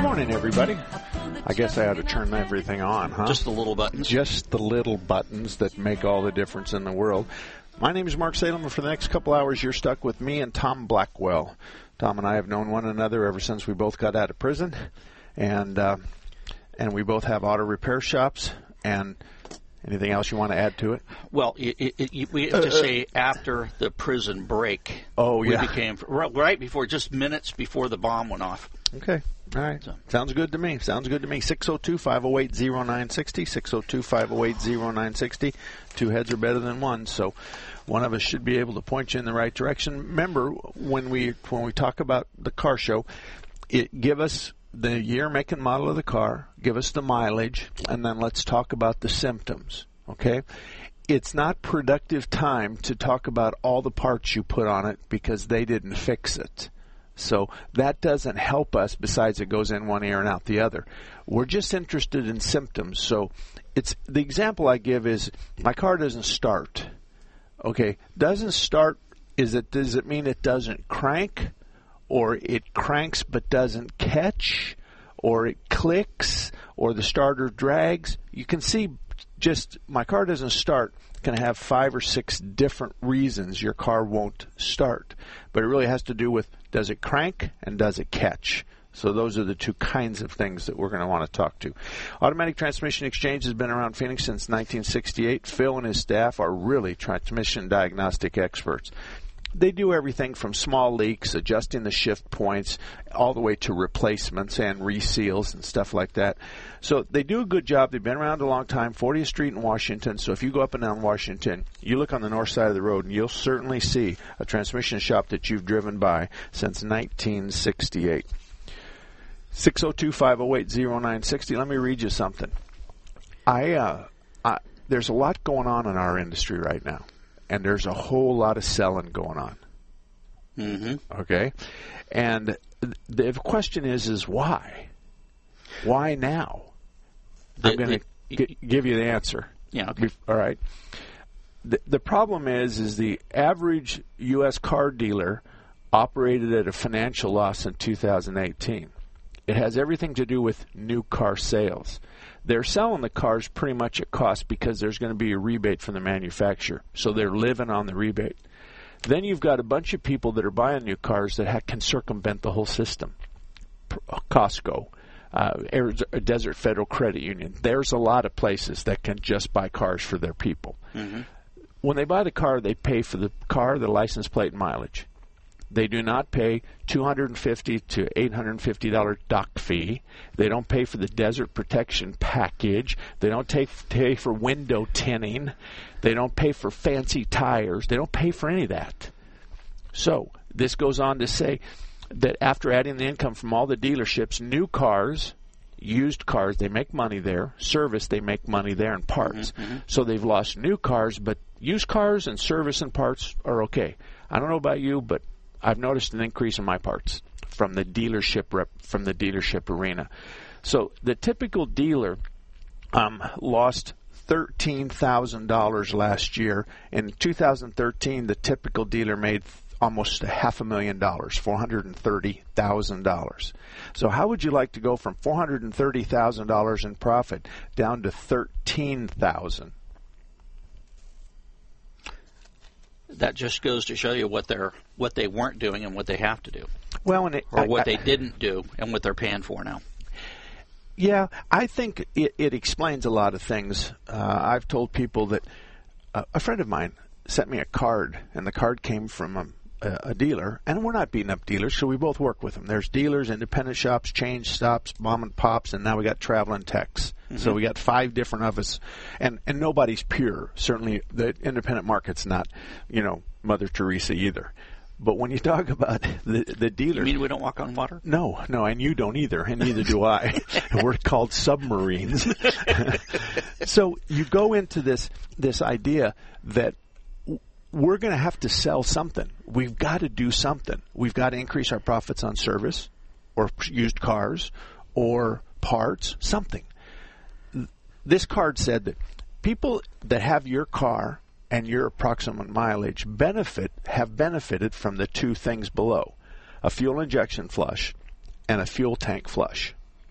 morning, everybody. I guess I ought to turn everything on, huh? Just the little buttons. Just the little buttons that make all the difference in the world. My name is Mark Salem, and for the next couple hours, you're stuck with me and Tom Blackwell. Tom and I have known one another ever since we both got out of prison, and we both have auto repair shops. And anything else you want to add to it? Well, we have to say after the prison break. Oh, yeah. We became, right before, just minutes before the bomb went off. Okay. All right. Sounds good to me. 602-508-0960. 602-508-0960. Two heads are better than one, so one of us should be able to point you in the right direction. Remember, when we talk about the car show, give us the year, make, and model of the car, give us the mileage, and then let's talk about the symptoms, okay? It's not productive time to talk about all the parts you put on it because they didn't fix it. So that doesn't help us, besides it goes in one ear and out the other. We're just interested in symptoms. So it's the example I give is my car doesn't start. Okay, doesn't start, does it mean it doesn't crank? Or it cranks but doesn't catch? Or it clicks? Or the starter drags? You can see just my car doesn't start can have 5 or 6 different reasons your car won't start. But it really has to do with, does it crank and does it catch? So those are the two kinds of things that we're going to want to talk to. Automatic Transmission Exchange has been around Phoenix since 1968. Phil and his staff are really transmission diagnostic experts. They do everything from small leaks, adjusting the shift points, all the way to replacements and reseals and stuff like that. So they do a good job. They've been around a long time, 40th Street in Washington. So if you go up and down Washington, you look on the north side of the road, and you'll certainly see a transmission shop that you've driven by since 1968. 602-508-0960. Let me read you something. There's a lot going on in our industry right now. And there's a whole lot of selling going on. Mm-hmm. Okay? And the question is why? Why now? I'm going to give you the answer. Yeah, okay. All right. The problem is the average U.S. car dealer operated at a financial loss in 2018. It has everything to do with new car sales. They're selling the cars pretty much at cost because there's going to be a rebate from the manufacturer. So they're living on the rebate. Then you've got a bunch of people that are buying new cars that can circumvent the whole system. Costco, Desert Federal Credit Union. There's a lot of places that can just buy cars for their people. Mm-hmm. When they buy the car, they pay for the car, the license plate, and mileage. They do not pay $250 to $850 dock fee. They don't pay for the desert protection package. They don't pay for window tinting. They don't pay for fancy tires. They don't pay for any of that. So this goes on to say that after adding the income from all the dealerships, new cars, used cars, they make money there. Service, they make money there, and parts. Mm-hmm. So they've lost new cars, but used cars and service and parts are okay. I don't know about you, but I've noticed an increase in my parts from the dealership arena. So the typical dealer lost $13,000 last year. In 2013, the typical dealer made almost $500,000, $430,000. So how would you like to go from $430,000 in profit down to $13,000? That just goes to show you what they weren't doing and what they have to do. Well, what they didn't do and what they're paying for now. Yeah, I think it explains a lot of things. I've told people that a friend of mine sent me a card, and the card came from a dealer, and we're not beating up dealers, so we both work with them. There's dealers, independent shops, change stops, mom and pops, and now we got traveling techs. Mm-hmm. So we got 5 different of us, and nobody's pure. Certainly the independent market's not, Mother Teresa either. But when you talk about the dealers... You mean we don't walk on water? No, and you don't either, and neither do I. We're called submarines. So you go into this idea that we're going to have to sell something. We've got to do something. We've got to increase our profits on service or used cars or parts, something. This card said that people that have your car and your approximate mileage have benefited from the 2 things below, a fuel injection flush and a fuel tank flush.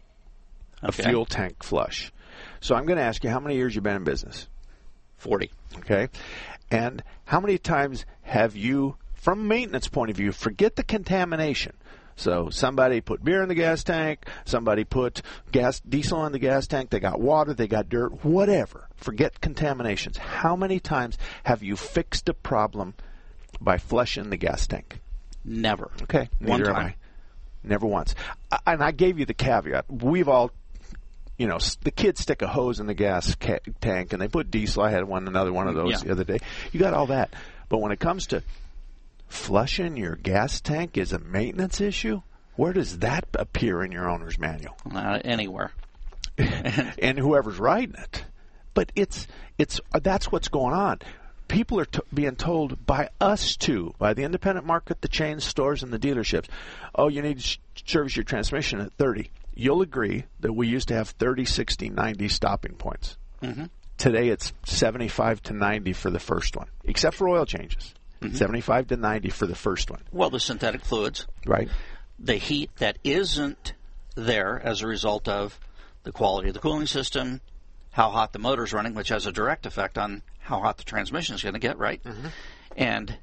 a fuel tank flush. So I'm going to ask you, how many years you've been in business? 40. Okay. And how many times have you, from a maintenance point of view, forget the contamination? So somebody put beer in the gas tank, somebody put diesel in the gas tank, they got water, they got dirt, whatever. Forget contaminations. How many times have you fixed a problem by flushing the gas tank? Never. Okay. One Neither time. have I. Never once. And I gave you the caveat. We've all, the kids stick a hose in the gas tank and they put diesel. I had another one of those the other day. You got all that. But when it comes to flushing your gas tank is a maintenance issue, where does that appear in your owner's manual? Anywhere. And whoever's riding it. But that's what's going on. People are being told by us too, by the independent market, the chain stores, and the dealerships, oh, you need to service your transmission at 30. You'll agree that we used to have 30, 60, 90 stopping points. Mm-hmm. Today it's 75 to 90 for the first one, except for oil changes. Mm-hmm. 75 to 90 for the first one. Well, the synthetic fluids. Right. The heat that isn't there as a result of the quality of the cooling system, how hot the motor's running, which has a direct effect on how hot the transmission is going to get, right? Mm-hmm. And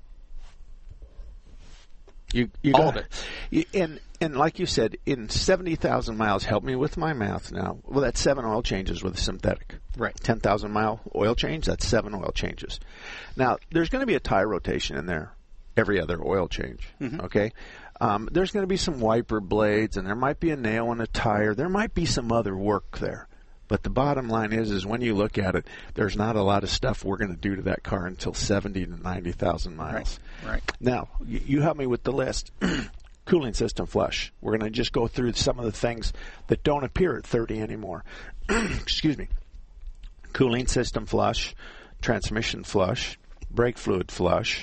you all of it. And like you said, in 70,000 miles, help me with my math now. Well, that's 7 oil changes with a synthetic. Right. 10,000 mile oil change, that's 7 oil changes. Now, there's going to be a tire rotation in there every other oil change, okay? There's going to be some wiper blades, and there might be a nail in a tire. There might be some other work there. But the bottom line is when you look at it, there's not a lot of stuff we're going to do to that car until 70 to 90,000 miles. Right. Now, you help me with the list. Cooling system flush. We're going to just go through some of the things that don't appear at 30 anymore. Excuse me. Cooling system flush, transmission flush, brake fluid flush.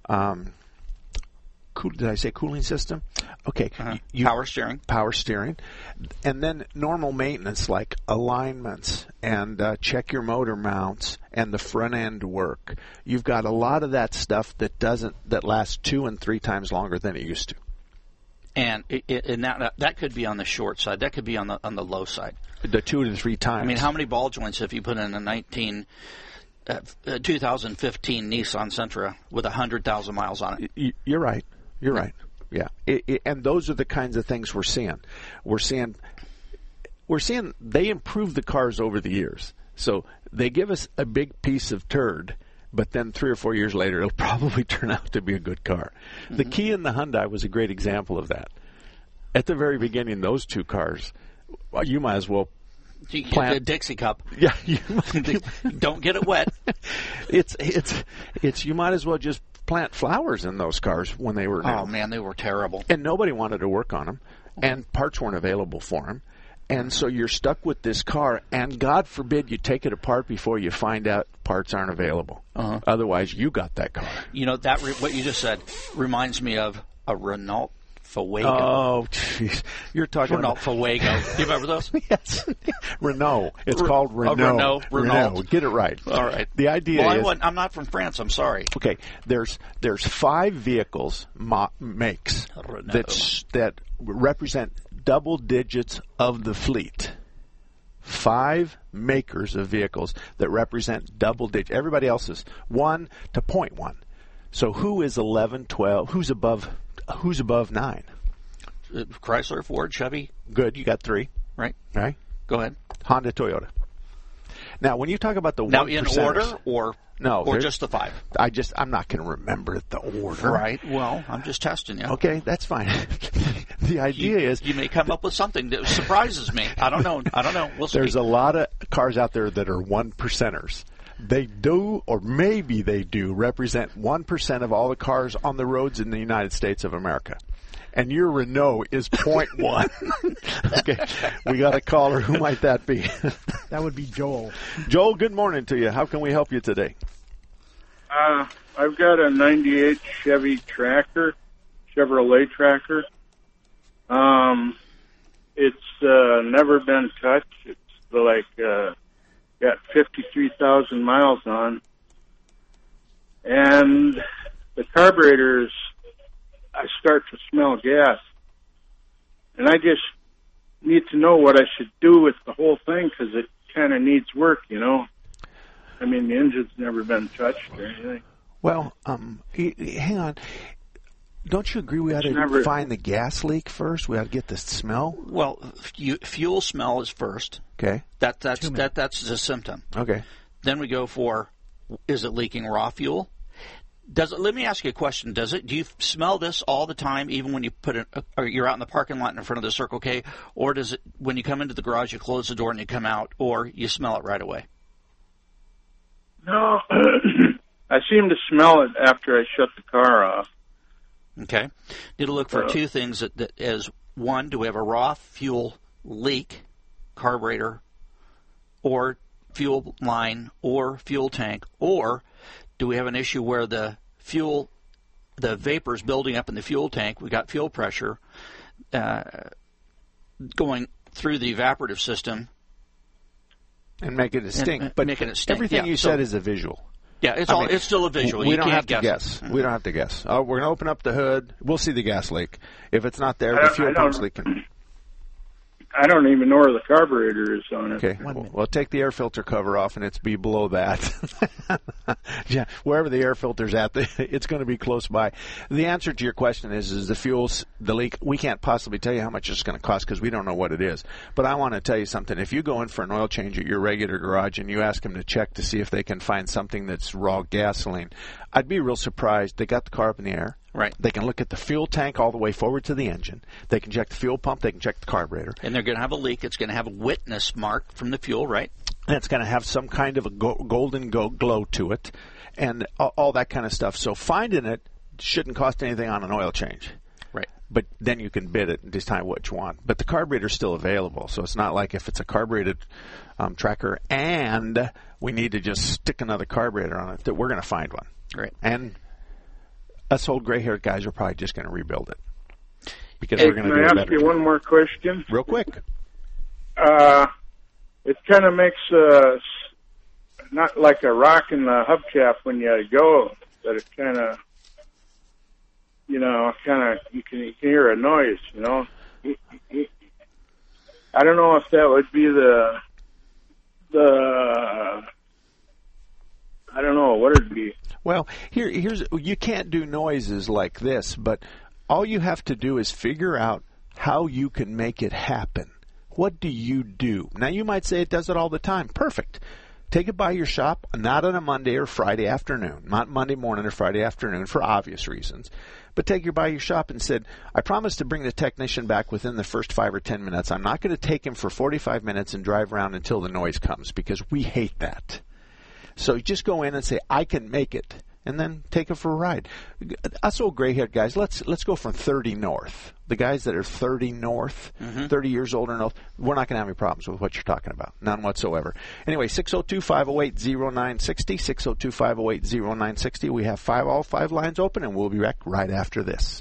Did I say cooling system? Okay. Power steering. Power steering. And then normal maintenance like alignments and check your motor mounts and the front end work. You've got a lot of that stuff that lasts 2 and 3 times longer than it used to. And that could be on the short side. That could be on the low side. The 2 to 3 times. I mean, how many ball joints have you put in a 2015 Nissan Sentra with 100,000 miles on it? You're right. You're right. Yeah. And those are the kinds of things we're seeing. We're seeing they improve the cars over the years. So they give us a big piece of turd, but then 3 or 4 years later, it'll probably turn out to be a good car. Mm-hmm. The Kia and the Hyundai was a great example of that. At the very beginning, those two cars, you might as well plant a Dixie cup. Yeah, don't get it wet. It's you might as well just plant flowers in those cars when they were new. Oh man, they were terrible. And nobody wanted to work on them, and parts weren't available for them. And so you're stuck with this car, and God forbid you take it apart before you find out parts aren't available. Uh-huh. Otherwise, you got that car. You know, what you just said reminds me of a Renault Fuego. Oh, jeez. You're talking Renault about Fuego. Do you remember those? Yes. Renault. It's called Renault. Renault. Get it right. All right. The idea is... I'm not from France. I'm sorry. Okay. There's 5 vehicles makes that represent double digits of the fleet. 5 makers of vehicles that represent double digits. Everybody else is 1 to 0.1. So who is 11, 12? Who's above 9? Chrysler, Ford, Chevy. Good. You got 3. Right. Right. Go ahead. Honda, Toyota. Now, when you talk about the 1%... Now, in order or just the 5? I'm not going to remember the order. Right. Well, I'm just testing you. Okay, that's fine. The idea is... You may come up with something that surprises me. I don't know. We'll see. There's a lot of cars out there that are 1%ers. They do, or maybe they do, represent 1% of all the cars on the roads in the United States of America. And your Renault is 0.1. Okay, we got a caller. Who might that be? That would be Joel. Joel, good morning to you. How can we help you today? I've got a 98 Chevy Tracker, Chevrolet Tracker. It's never been touched. It's like got 53,000 miles on. And the carburetors, I start to smell gas. And I just need to know what I should do with the whole thing because it kind of needs work, you know. I mean, the engine's never been touched or anything. Well, hang on. Don't you agree we ought to find the gas leak first? We ought to get the smell? Well, fuel smell is first. Okay. That's the symptom. Okay. Then we go for, is it leaking raw fuel? Let me ask you a question. Do you smell this all the time, even when you or you're out in the parking lot in front of the Circle K, or does it, when you come into the garage, you close the door and you come out, or you smell it right away? No, I seem to smell it after I shut the car off. Okay. Need to look for two things that is, one, do we have a raw fuel leak, carburetor, or fuel line, or fuel tank, or do we have an issue where the vapor is building up in the fuel tank? We got fuel pressure going through the evaporative system, and make it stink. But making it stink. Everything you said is a visual. Yeah, it's still a visual. We don't have to guess. We don't have to guess. We're going to open up the hood. We'll see the gas leak. If it's not there, the fuel pump's leaking. I don't even know where the carburetor is on it. Okay. Well, take the air filter cover off, and it's be below that. Yeah, wherever the air filter's at, it's going to be close by. The answer to your question is the leak. We can't possibly tell you how much it's going to cost because we don't know what it is. But I want to tell you something. If you go in for an oil change at your regular garage and you ask them to check to see if they can find something that's raw gasoline, I'd be real surprised. They got the car up in the air. Right. They can look at the fuel tank all the way forward to the engine. They can check the fuel pump. They can check the carburetor. And they're going to have a leak. It's going to have a witness mark from the fuel, right? And it's going to have some kind of a golden glow to it and all that kind of stuff. So finding it shouldn't cost anything on an oil change. Right. But then you can bid it and decide what you want. But the carburetor's still available. So it's not like if it's a carbureted tracker and we need to just stick another carburetor on it that we're going to find one. Right. And us old gray-haired guys are probably just going to rebuild it because we're going to do a better job. Can I ask you one more question? Real quick. It kind of makes not like a rock in the hubcap when you go, but it kind of, you can hear a noise, you know. I don't know if that would be the I don't know what it'd be. Well, here's you can't do noises like this, but all you have to do is figure out how you can make it happen. What do you do? Now, you might say it does it all the time. Perfect. Take it by your shop, not on a Monday or Friday afternoon, not Monday morning or Friday afternoon for obvious reasons, but take it by your shop and said, I promise to bring the technician back within the first 5 or 10 minutes. I'm not going to take him for 45 minutes and drive around until the noise comes because we hate that. So you just go in and say, I can make it, and then take it for a ride. Us old gray-haired guys, let's go from 30 north. The guys that are 30 north, 30 years older north, we're not going to have any problems with what you're talking about. None whatsoever. Anyway, 602-508-0960, 602-508-0960. We have all five lines open, and we'll be back right after this.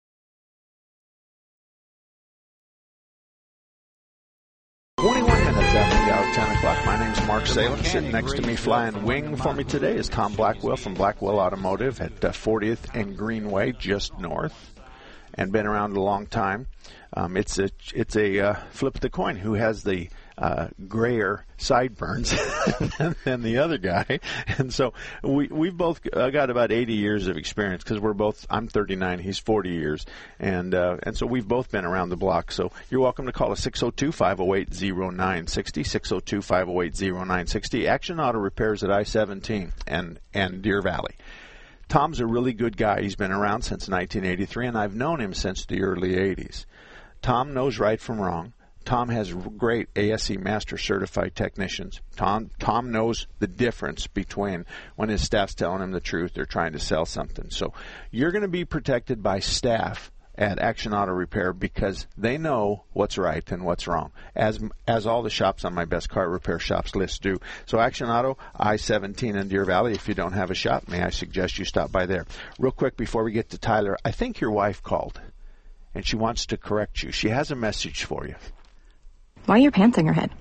21 minutes after the hour of 10 o'clock. My name's Mark Salem. Sitting next to me flying wing for me today is Tom Blackwell from Blackwell Automotive at 40th and Greenway, just north, and been around a long time. It's a flip of the coin. Who has the grayer sideburns than the other guy? And so we've both got about 80 years of experience because I'm 39, he's 40 years, and so we've both been around the block. So you're welcome to call us 602-508-0960, 602-508-0960. Action Auto Repairs at I-17 and Deer Valley. Tom's a really good guy. He's been around since 1983, and I've known him since the early 80s. Tom knows right from wrong. Tom has great ASE Master Certified technicians. Tom knows the difference between when his staff's telling him the truth, they're trying to sell something. So you're going to be protected by staff at Action Auto Repair because they know what's right and what's wrong, as all the shops on my Best Car Repair Shops list do. So Action Auto, I-17 in Deer Valley. If you don't have a shop, may I suggest you stop by there. Real quick before we get to Tyler, I think your wife called, and she wants to correct you. She has a message for you. Why are your pants on your head?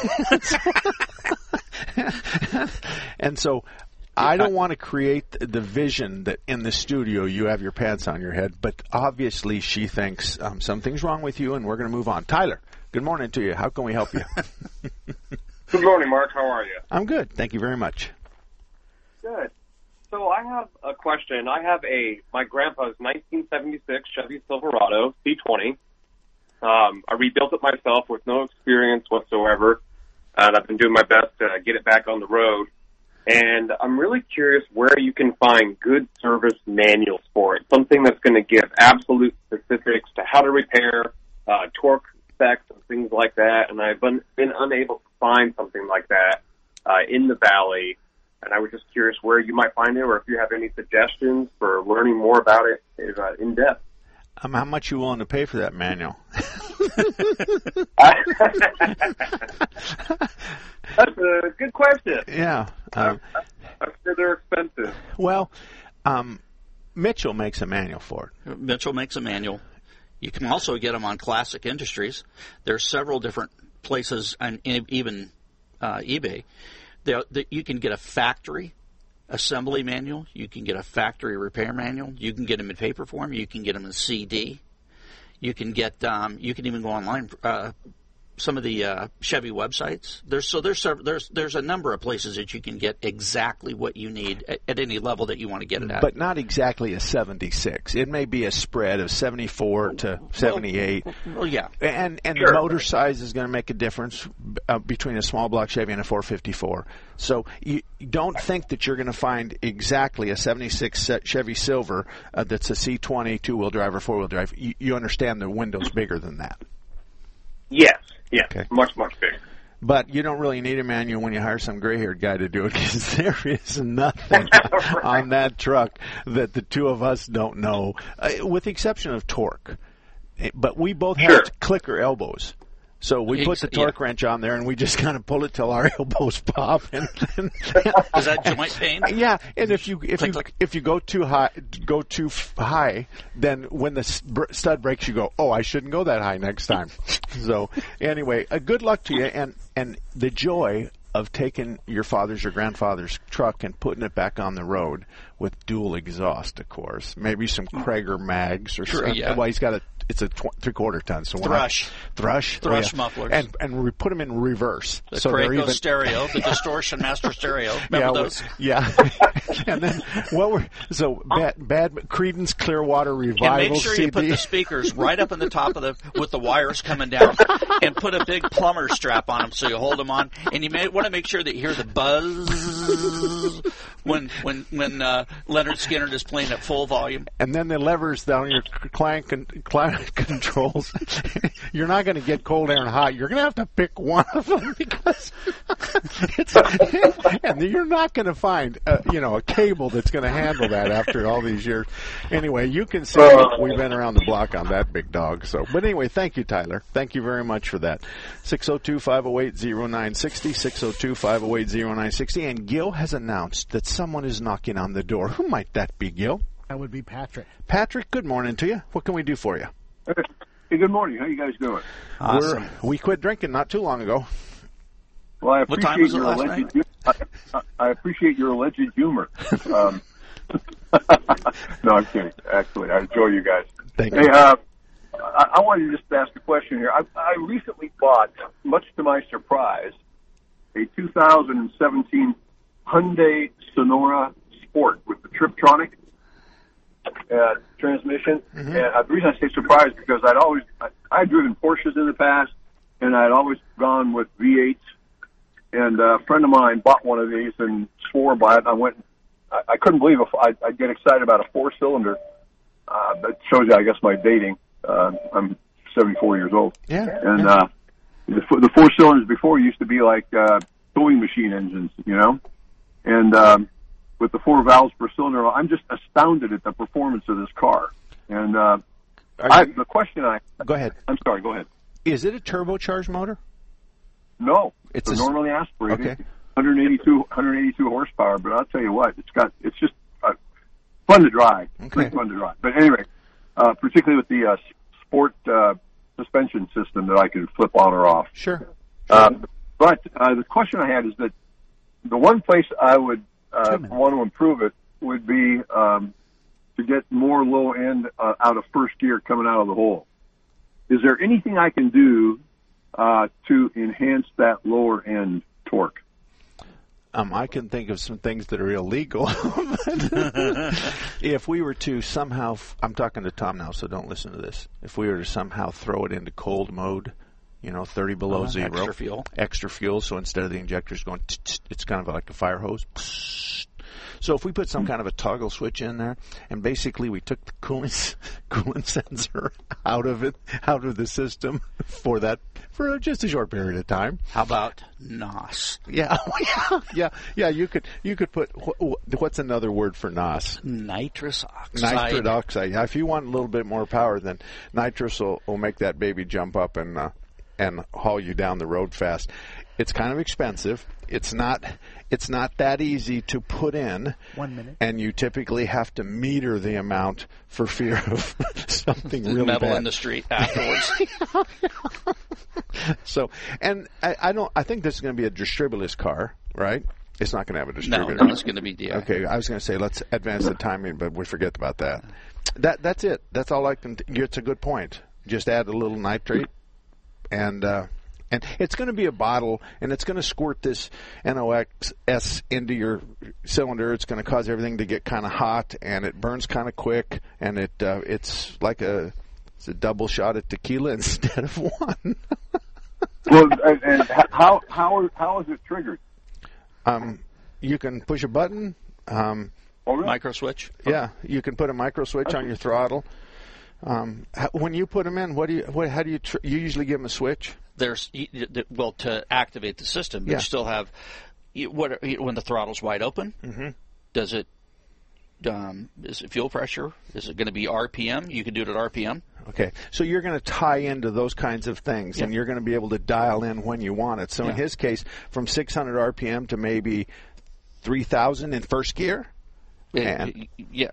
And so I don't want to create the vision that in the studio you have your pants on your head, but obviously she thinks something's wrong with you, and we're going to move on. Tyler, Good morning to you. How can we help you? Good morning, Mark. How are you? I'm good. Thank you very much. Good. So I have a question. I have my grandpa's 1976 Chevy Silverado C20. I rebuilt it myself with no experience whatsoever, and I've been doing my best to get it back on the road. And I'm really curious where you can find good service manuals for it, something that's going to give absolute specifics to how to repair, torque specs and things like that. And I've been unable to find something like that in the Valley. And I was just curious where you might find it, or if you have any suggestions for learning more about it in depth. How much you willing to pay for that manual? That's a good question. Yeah. I'm sure they're expensive. Well, Mitchell makes a manual for it. Mitchell makes a manual. You can also get them on Classic Industries. There's several different places, and even eBay. You can get a factory assembly manual. You can get a factory repair manual. You can get them in paper form. You can get them in CD. You can get. You can even go online. Some of the Chevy websites. There's a number of places that you can get exactly what you need at any level that you want to get it at. But not exactly a 76. It may be a spread of 74 to 78. Well, yeah. And Sure. the motor size is going to make a difference between a small block Chevy and a 454. So you don't think that you're going to find exactly a 76 Chevy Silver that's a C20 two-wheel drive or four-wheel drive. You understand the window's bigger than that. Yes. Yeah. Okay. Much, much bigger. But you don't really need a manual when you hire some gray-haired guy to do it, because there is nothing on that truck that the two of us don't know, with the exception of torque. But we both have clicker elbows. So we put the torque wrench on there, and we just kind of pull it till our elbows pop. And is that joint pain? Yeah, and if you go too high, then when the stud breaks, you go, oh, I shouldn't go that high next time. So anyway, good luck to you, and the joy of taking your father's or grandfather's truck and putting it back on the road with dual exhaust, of course. Maybe some Krager mags or something. Yeah. Well, it's a 3/4 ton. So Thrush mufflers. And we put them in reverse. The so Krager stereo, the Distortion Master stereo. Remember those? Yeah. And then bad Creedence Clearwater Revival And make sure CD. you put the speakers right up in the top with the wires coming down, and put a big plumber strap on them so you hold them on. And you may want to make sure that you hear the buzz when Leonard Skinner is playing at full volume. And then the levers down your climate controls. You're not going to get cold air and hot. You're going to have to pick one of them, because and you're not going to find a cable that's going to handle that after all these years. Anyway, you can see we've been around the block on that big dog. So, but anyway, thank you, Tyler. Thank you very much for that. 602-508-0960, 602-508-0960. And Gil has announced that someone is knocking on the door. Who might that be, Gil? That would be Patrick. Patrick, good morning to you. What can we do for you? Hey, good morning. How you guys doing? Awesome. We quit drinking not too long ago. Well, I What time was appreciate it your last alleged. night? I appreciate your alleged humor. No, I'm kidding. Actually, I enjoy you guys. Thank Hey, you. I wanted to just ask a question here. I recently bought, much to my surprise, a 2017 Hyundai Sonora Sport with the Triptronic transmission. Mm-hmm. And the reason I say surprised because I'd driven Porsches in the past, and I'd always gone with V8s. And a friend of mine bought one of these and swore by it. I couldn't believe I'd get excited about a four-cylinder. That shows you, I guess, my dating. I'm 74 years old. Yeah. And the four cylinders before used to be like sewing machine engines, And with the 4 valves per cylinder, I'm just astounded at the performance of this car. And the question Go ahead. I'm sorry, go ahead. Is it a turbocharged motor? No, It's it's normally aspirated. Okay. 182 horsepower, but I'll tell you what, it's just fun to drive. Okay. Really fun to drive. But anyway, particularly with the sport suspension system that I can flip on or off. Sure. But the question I had is that the one place I would want to improve it would be to get more low end out of first gear coming out of the hole. Is there anything I can do to enhance that lower end torque? I can think of some things that are illegal. If we were to somehow, I'm talking to Tom now, so don't listen to this. If we were to somehow throw it into cold mode, 30 below zero. Extra fuel, so instead of the injectors going, it's kind of like a fire hose. So if we put some kind of a toggle switch in there, and basically we took the coolant sensor out of the system for just a short period of time. How about NOS? Yeah. You could put what's another word for NOS? Nitrous oxide. Nitrous oxide. Yeah, if you want a little bit more power, then nitrous will make that baby jump up and haul you down the road fast. It's kind of expensive. It's not that easy to put in. 1 minute. And you typically have to meter the amount for fear of something really metal bad in the street afterwards. So, and I think this is going to be a distributorless car, right? It's not going to have a distributor. No, it's going to be DI. Okay, I was going to say let's advance the timing, but we forget about that. That's it. That's all I can. It's a good point. Just add a little nitrate, and it's going to be a bottle, and it's going to squirt this NOx into your cylinder. It's going to cause everything to get kind of hot, and it burns kind of quick, and it's like it's a double shot at tequila instead of one. Well, and how is it triggered? You can push a button. Micro switch. Yeah, you can put a micro switch on your throttle. When you put them in, how do you usually give them a switch? There's to activate the system, you still have when the throttle's wide open. Mm-hmm. Does it? Is it fuel pressure? Is it going to be RPM? You can do it at RPM. Okay, so you're going to tie into those kinds of things, and you're going to be able to dial in when you want it. So in his case, from 600 RPM to maybe 3,000 in first gear. It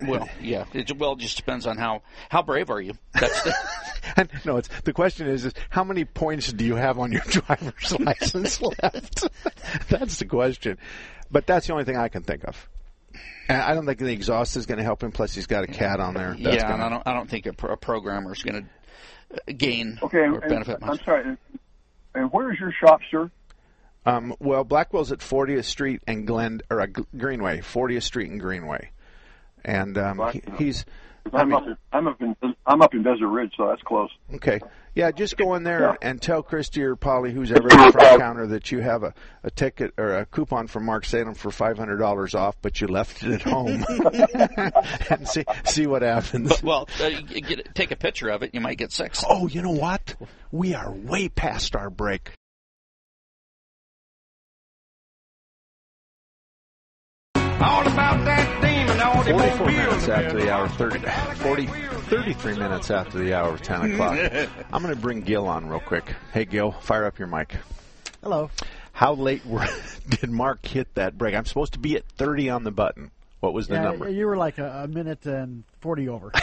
just depends on how brave are you. That's no, the question is how many points do you have on your driver's license left? That's the question. But that's the only thing I can think of. And I don't think the exhaust is going to help him. Plus, he's got a cat on there. And I don't think a programmer is going to gain or benefit much. I'm sorry. And where is your shop, sir? Well, Blackwell's at 40th Street and Greenway, 40th Street and Greenway, and he's. I'm up in Desert Ridge, so that's close. Okay, yeah, just go in there and tell Christy or Polly, who's ever at the front counter, that you have a ticket or a coupon from Mark Salem for $500 off, but you left it at home, and see what happens. Take a picture of it. You might get 6. Oh, you know what? We are way past our break. All about that demon, all 44 minutes after the hour, 33 minutes after the hour of 10 o'clock. I'm going to bring Gil on real quick. Hey, Gil, fire up your mic. Hello. How late did Mark hit that break? I'm supposed to be at 30 on the button. What was the number? You were like a minute and 40 over.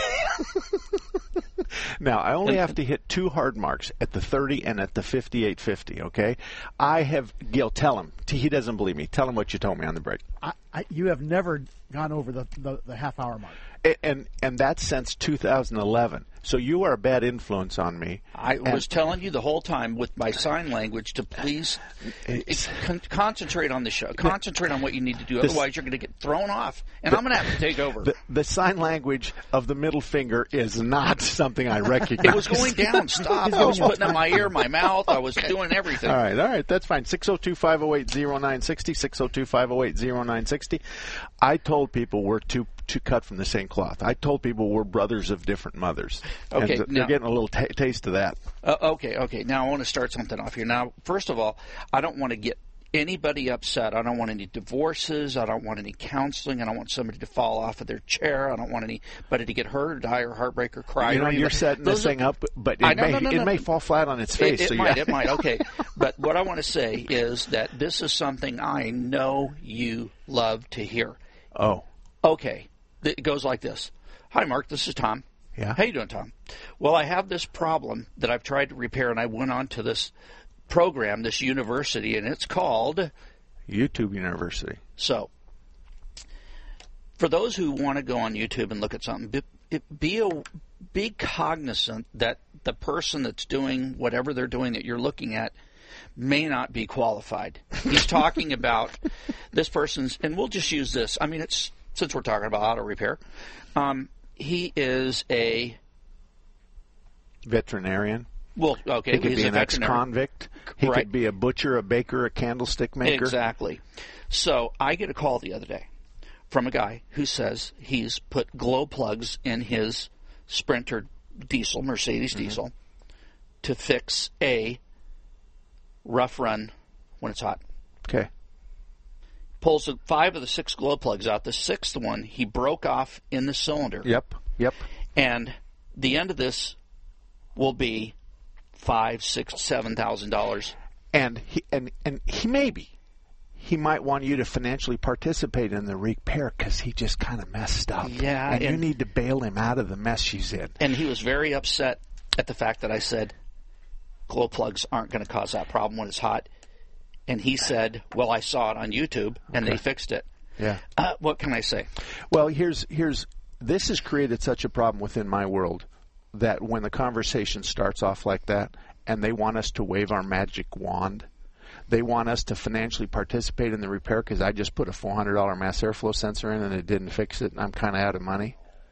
Now, I only have to hit 2 hard marks at the 30 and at the 58.50, okay? Gil, tell him. He doesn't believe me. Tell him what you told me on the break. You have never gone over the half-hour mark. And that's since 2011. So you are a bad influence on me. I was telling you the whole time with my sign language to please concentrate on the show. Concentrate on what you need to do. Otherwise, you're going to get thrown off, and I'm going to have to take over. The sign language of the middle finger is not something I recognize. It was going down. Stop. I was putting it in my ear, my mouth. I was doing everything. All right. That's fine. 602-508-0960, 602-508-0960. I told people we're two cut from the same cloth. I told people we're brothers of different mothers. Okay, and they're getting a little taste of that. Okay. Now I want to start something off here. Now, first of all, I don't want to get anybody upset. I don't want any divorces. I don't want any counseling. I don't want somebody to fall off of their chair. I don't want anybody to get hurt or die or heartbreak or cry. You're setting this thing up, but it may fall flat on its face. It might. Okay. But what I want to say is that this is something I know you love to hear. Oh. Okay. It goes like this. Hi, Mark. This is Tom. Yeah. How you doing, Tom? Well, I have this problem that I've tried to repair, and I went on to this program, this university, and it's called YouTube University. So, for those who want to go on YouTube and look at something, be cognizant that the person that's doing whatever they're doing that you're looking at may not be qualified. He's talking about this person's, and we'll just use this. I mean, it's since we're talking about auto repair. He is a veterinarian. Well, okay, he could he's be a an veterinarian. ex-convict. He Right. could be a butcher, a baker, a candlestick maker. Exactly. So I get a call the other day from a guy who says he's put glow plugs in his Sprinter diesel, Mercedes diesel, to fix a rough run when it's hot. Okay. Pulls 5 of the 6 glow plugs out. The 6th one he broke off in the cylinder. Yep. And the end of this will be $5,000, $6,000, $7,000. And he might want you to financially participate in the repair because he just kind of messed up. Yeah, and you need to bail him out of the mess she's in. And he was very upset at the fact that I said glow plugs aren't going to cause that problem when it's hot. And he said, well, I saw it on YouTube, and they fixed it. Yeah. What can I say? Well, this has created such a problem within my world that when the conversation starts off like that and they want us to wave our magic wand, they want us to financially participate in the repair because I just put a $400 mass airflow sensor in and it didn't fix it and I'm kind of out of money.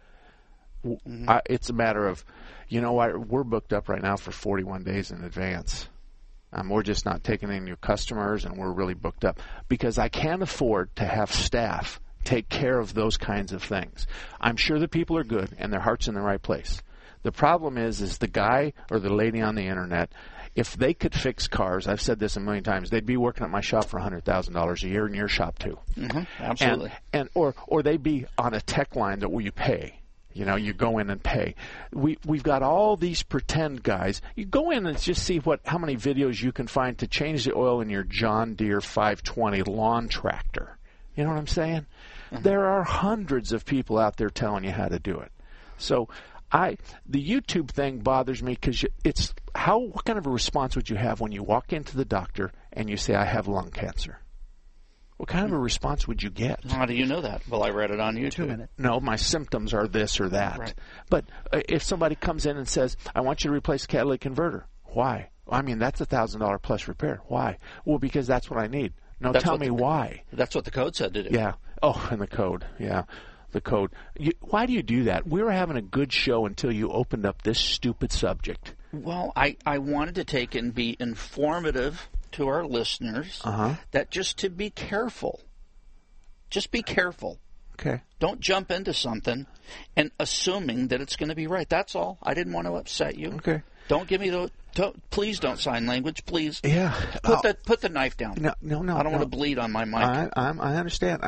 It's a matter of, you know what, we're booked up right now for 41 days in advance. We're just not taking in new customers and we're really booked up because I can't afford to have staff take care of those kinds of things. I'm sure the people are good and their heart's in the right place. The problem is the guy or the lady on the internet, if they could fix cars, I've said this a million times, they'd be working at my shop for $100,000 a year in your shop too. Absolutely. Or they'd be on a tech line that you pay. You know, you go in and pay. We've got all these pretend guys. You go in and just see how many videos you can find to change the oil in your John Deere 520 lawn tractor. You know what I'm saying? There are hundreds of people out there telling you how to do it. So the YouTube thing bothers me because what kind of a response would you have when you walk into the doctor and you say, I have lung cancer? What kind of a response would you get? How do you know that? Well, I read it on YouTube. 2 minutes. No, my symptoms are this or that. Right. But if somebody comes in and says, I want you to replace the catalytic converter, why? I mean, that's a $1,000 plus repair. Why? Well, because that's what I need. No, tell me why. That's what the code said to do. Yeah. Oh, and the code. Yeah. The code. Why do you do that? We were having a good show until you opened up this stupid subject. Well, I wanted to take and be informative to our listeners that just to be careful. Just be careful. Okay. Don't jump into something and assuming that it's going to be right. That's all. I didn't want to upset you. Okay. Don't give me please don't sign language, please. Yeah. Put the knife down. No. I don't want to bleed on my mic. I understand.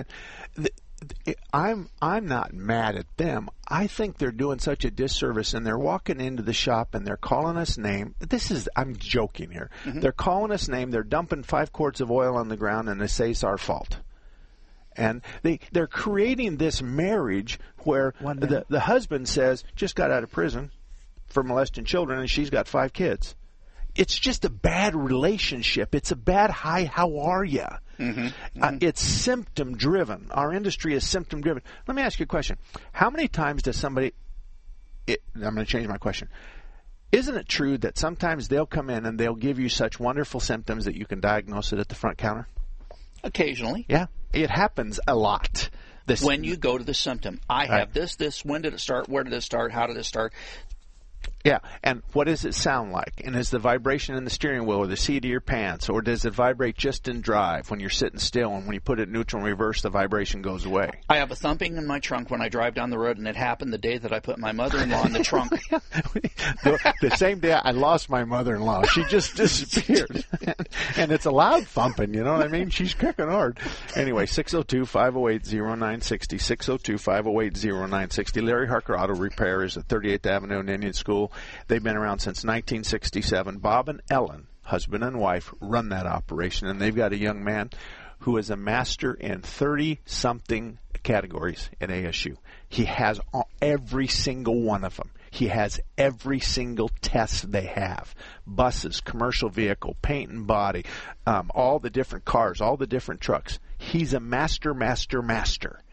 I'm not mad at them. I think they're doing such a disservice, and they're walking into the shop and they're calling us name. I'm joking here. They're calling us name. They're dumping 5 quarts of oil on the ground, and they say it's our fault. And they're creating this marriage where the husband says, just got out of prison for molesting children, and she's got 5 kids. It's just a bad relationship. It's a bad hi, how are you? It's symptom driven. Our industry is symptom driven. Let me ask you a question. How many times does I'm going to change my question. Isn't it true that sometimes they'll come in and they'll give you such wonderful symptoms that you can diagnose it at the front counter? Occasionally. Yeah. It happens a lot. When you go to the symptom, I have this, when did it start, where did it start, how did it start? Yeah, and what does it sound like? And is the vibration in the steering wheel or the seat of your pants, or does it vibrate just in drive when you're sitting still, and when you put it in neutral and reverse, the vibration goes away? I have a thumping in my trunk when I drive down the road, and it happened the day that I put my mother-in-law in the trunk. The same day I lost my mother-in-law. She just disappeared. And it's a loud thumping, you know what I mean? She's kicking hard. Anyway, 602-508-0960, 602-508-0960. Larry Harker Auto Repair is at 38th Avenue and Indian School. They've been around since 1967. Bob and Ellen, husband and wife, run that operation, and they've got a young man who is a master in 30-something categories at ASU. He has every single one of them. He has every single test they have. Buses, commercial vehicle, paint and body, all the different cars, all the different trucks. He's a master.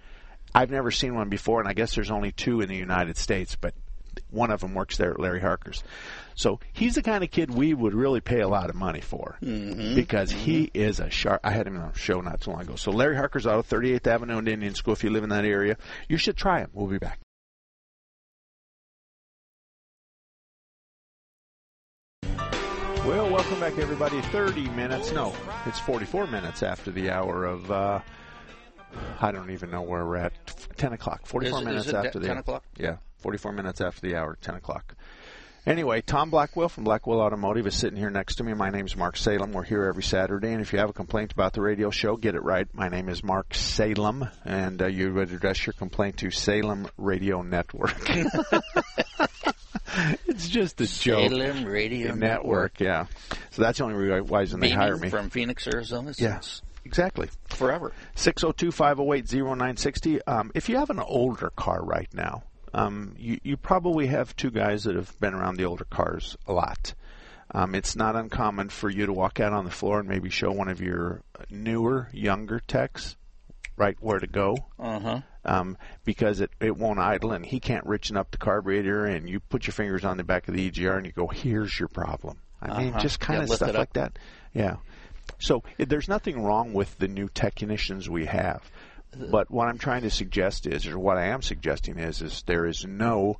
I've never seen one before, and I guess there's only 2 in the United States, but one of them works there at Larry Harker's. So he's the kind of kid we would really pay a lot of money for because he is a sharp. I had him on a show not too long ago. So Larry Harker's Auto, 38th Avenue and Indian School. If you live in that area, you should try him. We'll be back. Well, welcome back, everybody. 30 minutes. No, it's 44 minutes after the hour of, I don't even know where we're at. 10 o'clock. 44 minutes after the 10 o'clock? Yeah, 44 minutes after the hour, 10 o'clock. Anyway, Tom Blackwell from Blackwell Automotive is sitting here next to me. My name's Mark Salem. We're here every Saturday, and if you have a complaint about the radio show, get it right. My name is Mark Salem, and you would address your complaint to Salem Radio Network. It's just a joke. Salem Radio Network, yeah. So that's the only reason they hire me. From Phoenix, Arizona. Yes, exactly. Forever. 602-508-0960. If you have an older car right now, you probably have 2 guys that have been around the older cars a lot. It's not uncommon for you to walk out on the floor and maybe show one of your newer, younger techs right where to go. Because it won't idle and he can't richen up the carburetor, and you put your fingers on the back of the EGR and you go, here's your problem. I mean, just kind of stuff like that. Yeah. So there's nothing wrong with the new technicians we have. But what I'm trying to suggest is, or what I am suggesting is there is no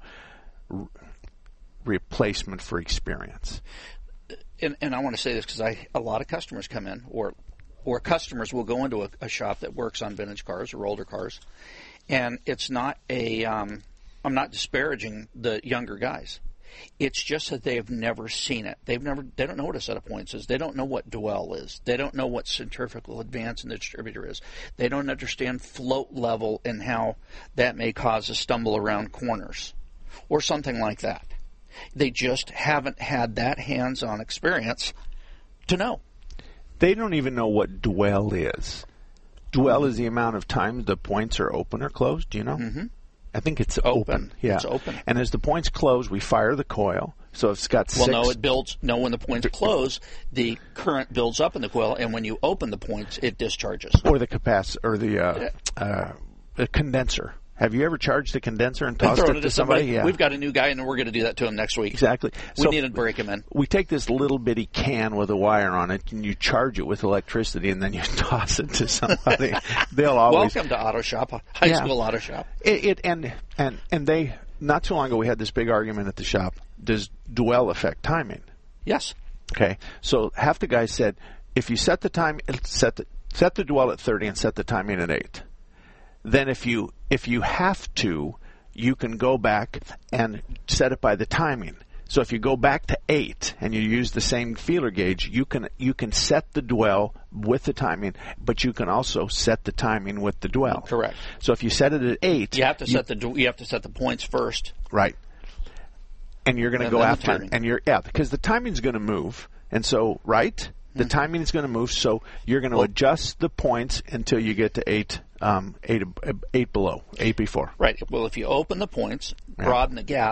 replacement for experience. And I want to say this because a lot of customers come in, or customers will go into a shop that works on vintage cars or older cars, and it's not I'm not disparaging the younger guys. It's just that they've never seen it. They don't know what a set of points is. They don't know what dwell is. They don't know what centrifugal advance in the distributor is. They don't understand float level and how that may cause a stumble around corners or something like that. They just haven't had that hands-on experience to know. They don't even know what dwell is. Dwell is the amount of time the points are open or closed. Do you know? Mm-hmm. I think it's open. Yeah. It's open. And as the points close, we fire the coil. So it's got 6. Well, no, it builds. No, when the points close, the current builds up in the coil, and when you open the points, it discharges. Or the capacitor, or the condenser. Have you ever charged a condenser and tossed it to somebody? Yeah. We've got a new guy, and we're going to do that to him next week. Exactly. We need to break him in. We take this little bitty can with a wire on it, and you charge it with electricity, and then you toss it to somebody. They'll always welcome to Auto Shop, high school Auto Shop. And they, not too long ago, we had this big argument at the shop. Does dwell affect timing? Yes. Okay. So half the guys said, if you set the time, set the dwell at 30 and set the timing at 8. Then if you have to, you can go back and set it by the timing. So if you go back to 8 and you use the same feeler gauge, you can set the dwell with the timing, but you can also set the timing with the dwell. Correct. So if you set it at 8, you have to set the points first. Right. And you're going to go after it, and because the timing's going to move, and so the timing is going to move. So you're going to adjust the points until you get to 8. 8 below, 8 before. Right. Well, if you open the points, broaden the gap,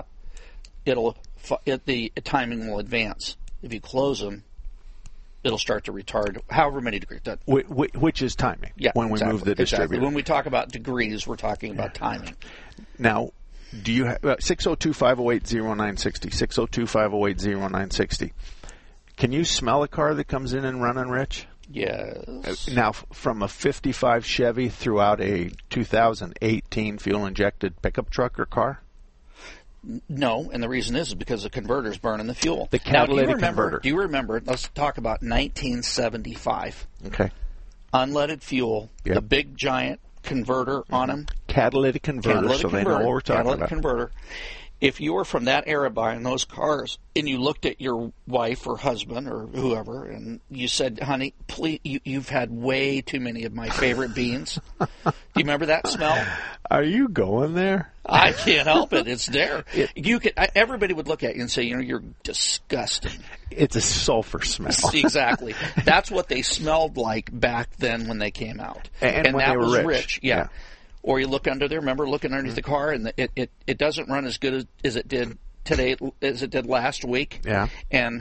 the timing will advance. If you close them, it'll start to retard however many degrees. Which is timing. Yeah, when we move the distributor. Exactly. When we talk about degrees, we're talking about timing. Now, do you have 602-508-0960? 602-508-0960. Can you smell a car that comes in and running, Rich? Yes. Now, from a 55 Chevy throughout a 2018 fuel-injected pickup truck or car? No, and the reason is because the converter's burning the fuel. The catalytic converter. Do you remember, let's talk about 1975. Okay. Unleaded fuel, the big giant converter on them. Catalytic converter, they know what we're talking about. Converter. If you were from that era buying those cars and you looked at your wife or husband or whoever and you said, honey, please, you've had way too many of my favorite beans. Do you remember that smell? Are you going there? I can't help it. It's there. Everybody would look at you and say, you're disgusting. It's a sulfur smell. Exactly. That's what they smelled like back then when they came out. And when that they were was rich. Yeah. Or you look under there. Remember looking underneath the car, and it doesn't run as good as it did today as it did last week. Yeah. And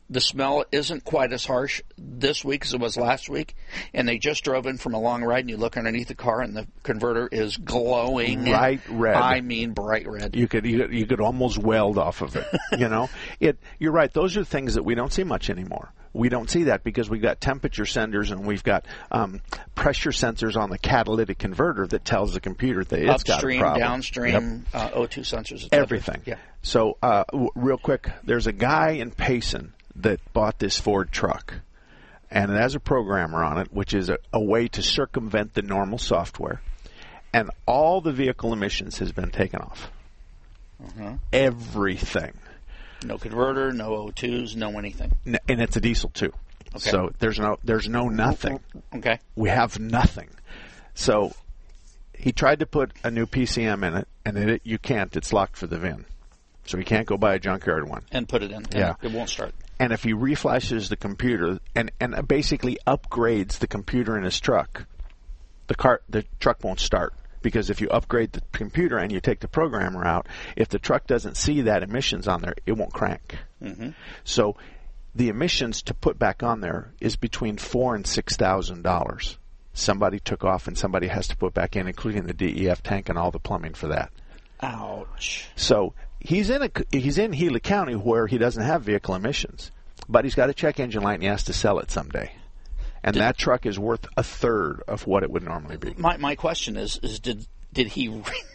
the smell isn't quite as harsh this week as it was last week, and they just drove in from a long ride, and you look underneath the car, and the converter is glowing. Bright red. I mean bright red. You could almost weld off of it. You're right. Those are things that we don't see much anymore. We don't see that because we've got temperature sensors and we've got pressure sensors on the catalytic converter that tells the computer that it's got a upstream, problem. downstream, O2 sensors, etc. Everything. Yeah. So, real quick, there's a guy in Payson that bought this Ford truck, and it has a programmer on it, which is a way to circumvent the normal software, and all the vehicle emissions has been taken off. Everything. No converter, no O2s, no anything. And it's a diesel too. Okay. So there's no nothing. Okay. We have nothing. So he tried to put a new PCM in it, and you can't. It's locked for the VIN. So he can't go buy a junkyard one. And put it in. Yeah. It won't start. And if he reflashes the computer and basically upgrades the computer in his truck, the truck won't start. Because if you upgrade the computer and you take the programmer out, if the truck doesn't see that emissions on there, it won't crank. Mm-hmm. So the emissions to put back on there is between $4,000 and $6,000. Somebody took off and somebody has to put back in, including the DEF tank and all the plumbing for that. Ouch. So he's in Gila County where he doesn't have vehicle emissions, but he's got a check engine light and he has to sell it someday. And that truck is worth a third of what it would normally be. My question is did he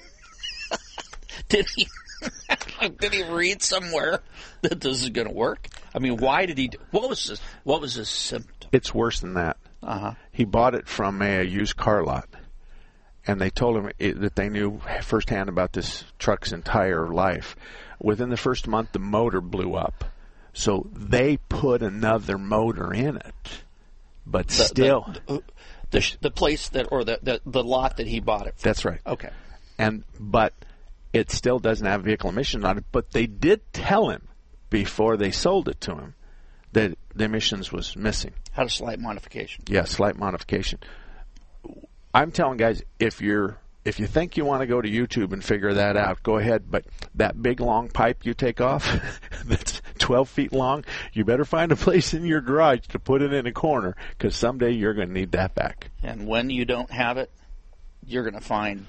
did he read somewhere that this is going to work? I mean, why did he? What was his symptom? It's worse than that. He bought it from a used car lot, and they told him that they knew firsthand about this truck's entire life. Within the first month, the motor blew up, so they put another motor in it. But still, the place that or the lot that he bought it from. That's right. Okay. But it still doesn't have vehicle emissions on it. But they did tell him before they sold it to him that the emissions was missing. Had a slight modification. Yeah, slight modification. I'm telling guys, if you think you want to go to YouTube and figure that out, go ahead. But that big long pipe you take off, that's 12 feet long, you better find a place in your garage to put it in a corner, because someday you're going to need that back. And when you don't have it, you're going to find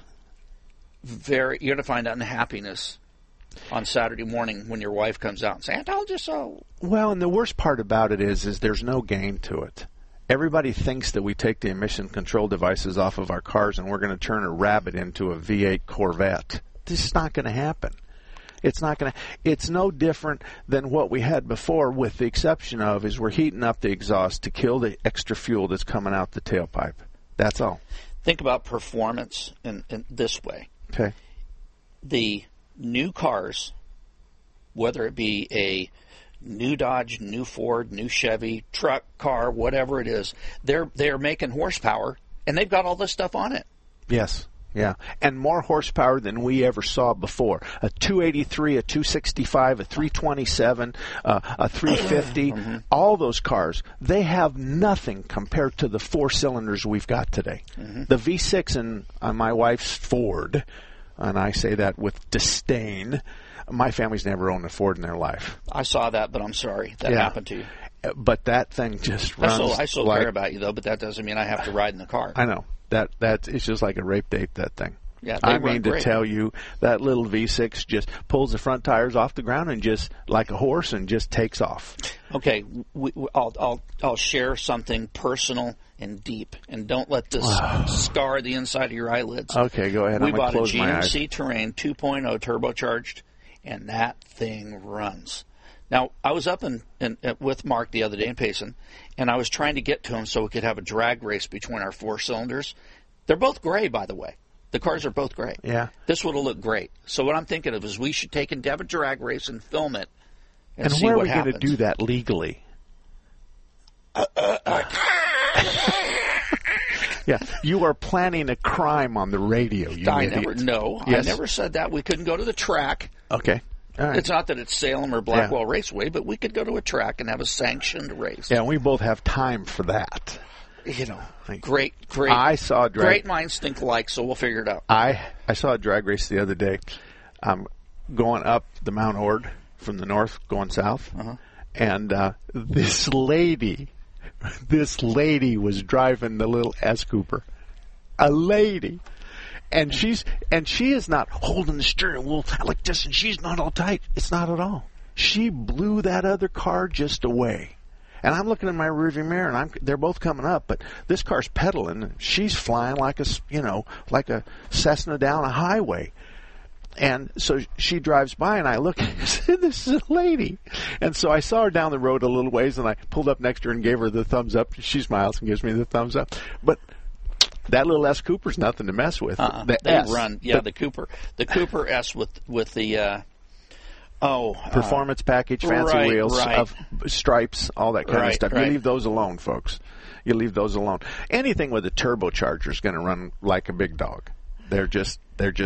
unhappiness on Saturday morning when your wife comes out and says, "I told you so." Well, and the worst part about it is there's no gain to it. Everybody thinks that we take the emission control devices off of our cars and we're going to turn a Rabbit into a V8 Corvette. This is not going to happen. It's not going to. It's no different than what we had before, with the exception of is we're heating up the exhaust to kill the extra fuel that's coming out the tailpipe. That's all. Think about performance in this way. Okay. The new cars, whether it be a new Dodge, new Ford, new Chevy, truck, car, whatever it is, they're making horsepower, and they've got all this stuff on it. Yes. Yeah, and more horsepower than we ever saw before. A 283, a 265, a 327, a 350, all those cars, they have nothing compared to the 4 cylinders we've got today. The V6 in my wife's Ford, and I say that with disdain, my family's never owned a Ford in their life. I saw that, but I'm sorry that happened to you. But that thing just runs I still care about you, though, but that doesn't mean I have to ride in the car. I know. That it's just like a rape date, that thing. Yeah, I mean to tell you, that little V6 just pulls the front tires off the ground and just like a horse and just takes off. Okay, I'll share something personal and deep, and don't let this scar the inside of your eyelids. Okay, go ahead. We bought a GMC Terrain 2.0 turbocharged, and that thing runs. Now, I was up with Mark the other day in Payson, and I was trying to get to him so we could have a drag race between our 4 cylinders. They're both gray, by the way. The cars are both gray. Yeah. This would have looked great. So what I'm thinking of is we should take and have a drag race and film it and see where what are we happens. going to do that legally? Yeah, you are planning a crime on the radio, you idiot. I never said that. We couldn't go to the track. Okay. All right. It's not that it's Salem or Blackwell Raceway, but we could go to a track and have a sanctioned race. Yeah, we both have time for that. You know, great. I saw a great minds think alike, so we'll figure it out. I saw a drag race the other day, going up the Mount Ord from the north, going south, And this lady was driving the little S Cooper. A lady. And she is not holding the steering wheel like this, and she's not all tight. It's not at all. She blew that other car just away. And I'm looking in my rearview mirror, and they're both coming up, but this car's pedaling, and she's flying like a Cessna down a highway. And so she drives by, and I look, and I said, this is a lady. And so I saw her down the road a little ways, and I pulled up next to her and gave her the thumbs up. She smiles and gives me the thumbs up. But that little S Cooper's nothing to mess with. The Cooper S with the performance package, fancy wheels, of stripes, all that kind of stuff. You leave those alone, folks. You leave those alone. Anything with a turbocharger is going to run like a big dog. They just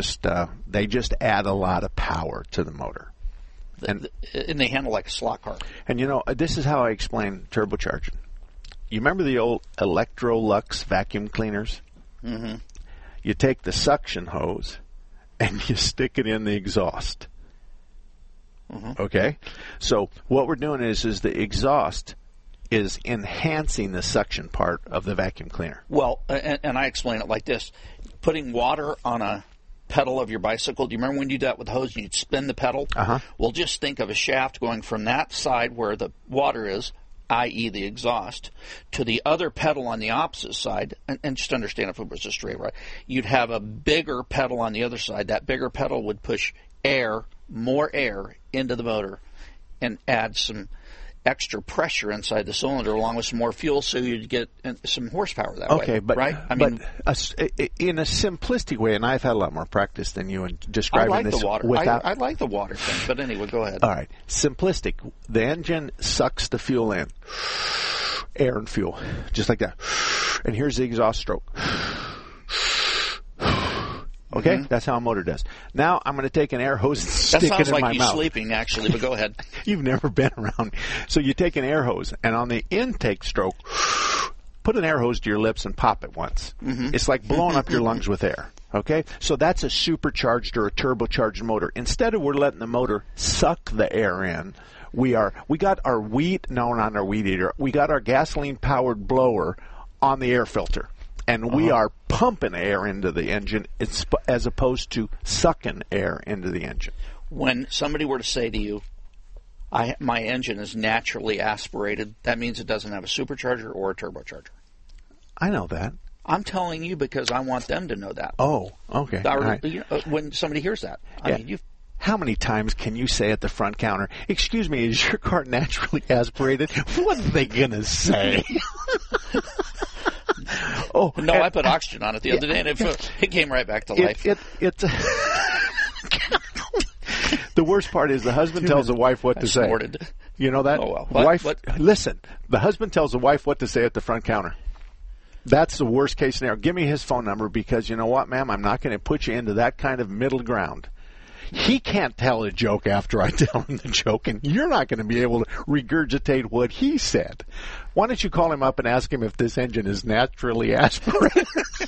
add a lot of power to the motor. And they handle like a slot car. And this is how I explain turbocharging. You remember the old Electrolux vacuum cleaners? Mm-hmm. You take the suction hose and you stick it in the exhaust. Mm-hmm. Okay? So what we're doing is the exhaust is enhancing the suction part of the vacuum cleaner. Well, and I explain it like this. Putting water on a pedal of your bicycle, do you remember when you did that with the hose and you'd spin the pedal? Uh-huh. Well, just think of a shaft going from that side where the water is, i.e. the exhaust, to the other pedal on the opposite side, and just understand if it was a straight ride, you'd have a bigger pedal on the other side. That bigger pedal would push more air into the motor and add some extra pressure inside the cylinder along with some more fuel, so you'd get some horsepower that way. Okay, but right? In a simplistic way, and I've had a lot more practice than you in describing this. The water. Without, I like the water thing, but anyway, go ahead. All right, simplistic. The engine sucks the fuel in, air and fuel, just like that. And here's the exhaust stroke. Okay, That's how a motor does. Now I'm going to take an air hose and stick it in my mouth. That sounds like you sleeping, actually, but go ahead. You've never been around. So you take an air hose, and on the intake stroke, put an air hose to your lips and pop it once. Mm-hmm. It's like blowing up your lungs with air. Okay? So that's a supercharged or a turbocharged motor. Instead of we're letting the motor suck the air in, we got our we got our gasoline-powered blower on the air filter. And we are pumping air into the engine as opposed to sucking air into the engine. When somebody were to say to you, my engine is naturally aspirated, that means it doesn't have a supercharger or a turbocharger. I know that. I'm telling you because I want them to know that. Oh, okay. When somebody hears that. How many times can you say at the front counter, excuse me, is your car naturally aspirated? What are they going to say? I put oxygen on it the other day, and it came right back to life. The worst part is the husband tells the wife what to say. Snorted. You know that? Oh, well. Listen, the husband tells the wife what to say at the front counter. That's the worst case scenario. Give me his phone number because you know what, ma'am? I'm not going to put you into that kind of middle ground. He can't tell a joke after I tell him the joke, and you're not going to be able to regurgitate what he said. Why don't you call him up and ask him if this engine is naturally aspirated?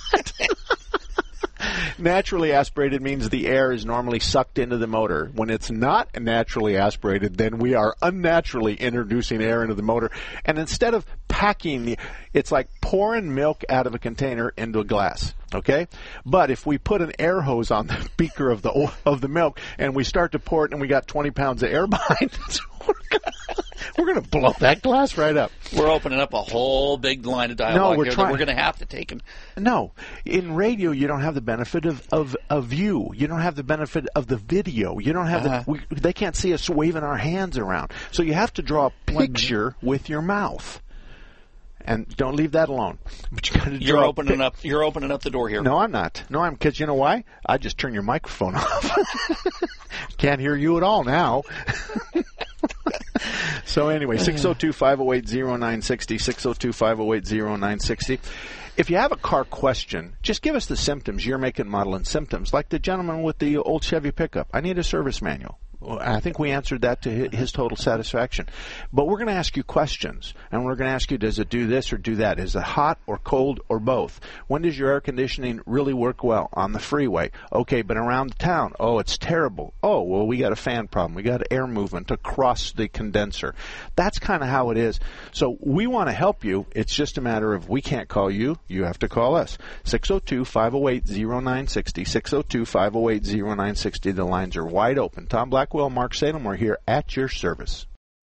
Naturally aspirated means the air is normally sucked into the motor. When it's not naturally aspirated, then we are unnaturally introducing air into the motor. And instead of packing, it's like pouring milk out of a container into a glass. Okay? But if we put an air hose on the beaker of the milk and we start to pour it and we got 20 pounds of air behind it, we're going to blow that glass right up. We're opening up a whole big line of dialogue here that we're going to have to take him. No. In radio, you don't have the benefit of view. You don't have the benefit of the video. You don't have they can't see us waving our hands around. So you have to draw a picture with your mouth. And don't leave that alone. But you got to You're opening up the door here. No, I'm not. No, I'm because you know why? I just turn your microphone off. Can't hear you at all now. So anyway, 602-508-0960, 602-508-0960. If you have a car question, just give us the symptoms, year, make, and model, and symptoms, like the gentleman with the old Chevy pickup. I need a service manual. I think we answered that to his total satisfaction. But we're going to ask you questions, and we're going to ask you, does it do this or do that? Is it hot or cold or both? When does your air conditioning really work well? On the freeway. Okay, but around town, oh, it's terrible. Oh, well, we got a fan problem. We got air movement across the condenser. That's kind of how it is. So we want to help you. It's just a matter of we can't call you. You have to call us. 602-508-0960, 602-508-0960. The lines are wide open. Tom Blackwell, Mark Salem, we're here at your service.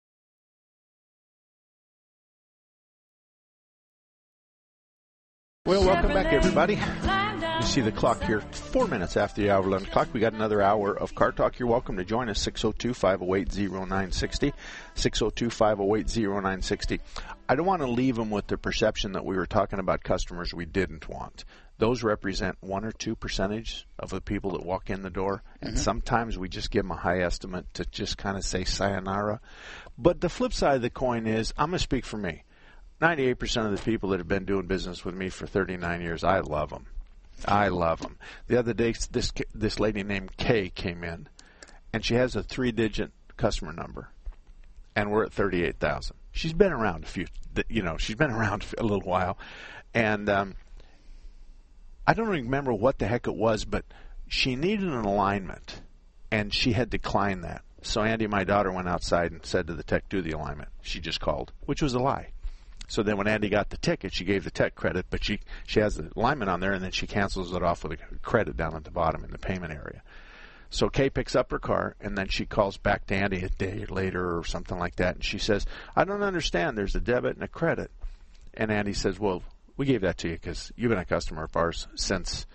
Well, welcome back, everybody. You see the clock here, 4 minutes after the hour 11 o'clock. We got another hour of Car Talk. You're welcome to join us, 602-508-0960, 602-508-0960. I don't want to leave them with the perception that we were talking about customers we didn't want. Those represent 1 or 2% of the people that walk in the door, and sometimes we just give them a high estimate to just kind of say sayonara. But the flip side of the coin is, I'm going to speak for me. 98% of the people that have been doing business with me for 39 years, I love them. I love them. The other day, this lady named Kay came in, and she has a 3-digit customer number, and we're at 38,000. She's been around she's been around a little while, and I don't remember what the heck it was, but she needed an alignment, and she had declined that. So Andy, my daughter, went outside and said to the tech, do the alignment. She just called, which was a lie. So then when Andy got the ticket, she gave the tech credit, but she has the alignment on there, and then she cancels it off with a credit down at the bottom in the payment area. So Kay picks up her car, and then she calls back to Andy a day later or something like that, and she says, I don't understand. There's a debit and a credit. And Andy says, well, we gave that to you because you've been a customer of ours since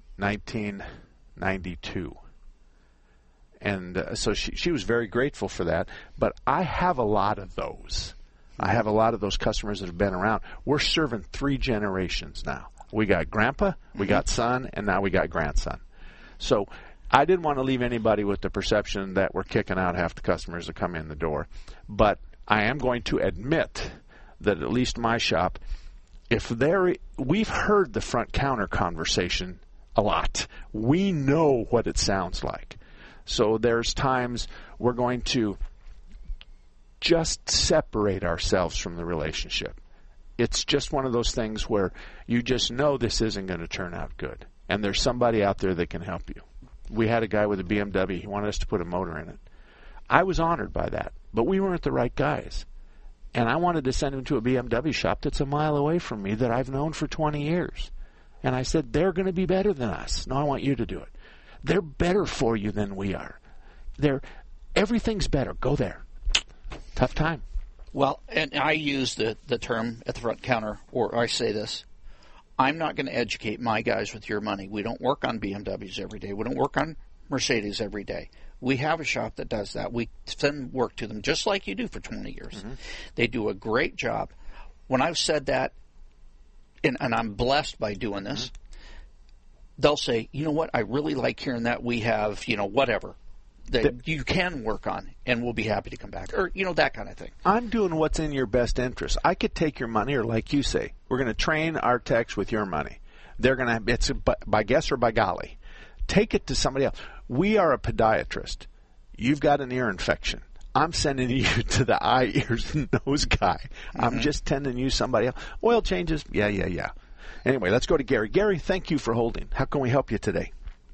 1992. And so she was very grateful for that. But I have a lot of those. I have a lot of those customers that have been around. We're serving 3 generations now. We got grandpa, we got son, and now we got grandson. So I didn't want to leave anybody with the perception that we're kicking out half the customers that come in the door. But I am going to admit that at least my shop, we've heard the front counter conversation a lot. We know what it sounds like. So there's times we're going to just separate ourselves from the relationship. It's just one of those things where you just know this isn't going to turn out good. And there's somebody out there that can help you. We had a guy with a BMW. He wanted us to put a motor in it. I was honored by that, but we weren't the right guys. And I wanted to send him to a BMW shop that's a mile away from me that I've known for 20 years. And I said, they're going to be better than us. No, I want you to do it. They're better for you than we are. Everything's better. Go there. Tough time. Well, and I use the term at the front counter, or I say this, I'm not going to educate my guys with your money. We don't work on BMWs every day. We don't work on Mercedes every day. We have a shop that does that. We send work to them just like you do for 20 years. They do a great job. When I've said that, and I'm blessed by doing this, they'll say, you know what, I really like hearing that we have, whatever that you can work on, and we'll be happy to come back. Or, that kind of thing. I'm doing what's in your best interest. I could take your money, or like you say, we're going to train our techs with your money. They're going to, it's by guess or by golly. Take it to somebody else. We are a podiatrist. You've got an ear infection. I'm sending you to the eye, ears, and nose guy. I'm just tending you somebody else. Oil changes? Yeah. Anyway, let's go to Gary. Gary, thank you for holding. How can we help you today?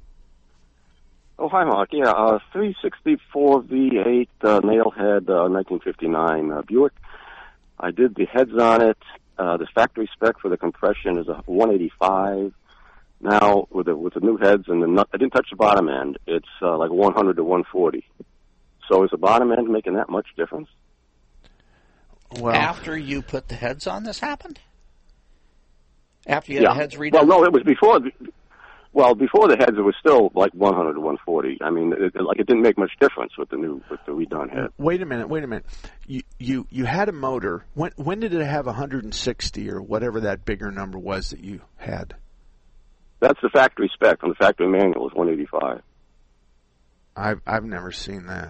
Oh, hi, Mark. Yeah, 364 V8 nailhead 1959 Buick. I did the heads on it. The factory spec for the compression is a 185. Now, with the new heads and the nut, I didn't touch the bottom end. It's like 100 to 140. So is the bottom end making that much difference? Well, after you put the heads on, this happened? After you had the heads redone? Well, no, it was before. Before the heads, it was still like 100 to 140. I mean, it didn't make much difference with the redone head. Wait a minute. You had a motor. When did it have 160 or whatever that bigger number was that you had? That's the factory spec. On the factory manual is 185. I've never seen that.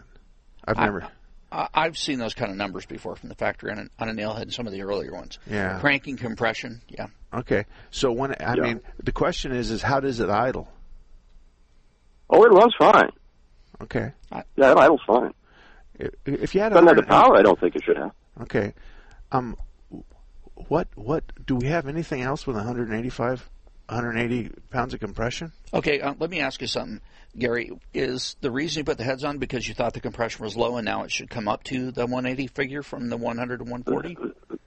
I've seen those kind of numbers before from the factory on a nailhead and some of the earlier ones. Yeah. Cranking compression, yeah. Okay. So mean, the question is how does it idle? Oh, it runs fine. Okay. Yeah, it idles fine. If you had doesn't have the power, I don't think it should have. Okay. What do we have anything else with 180 pounds of compression? Okay, let me ask you something, Gary. Is the reason you put the heads on because you thought the compression was low and now it should come up to the 180 figure from the 100 to 140?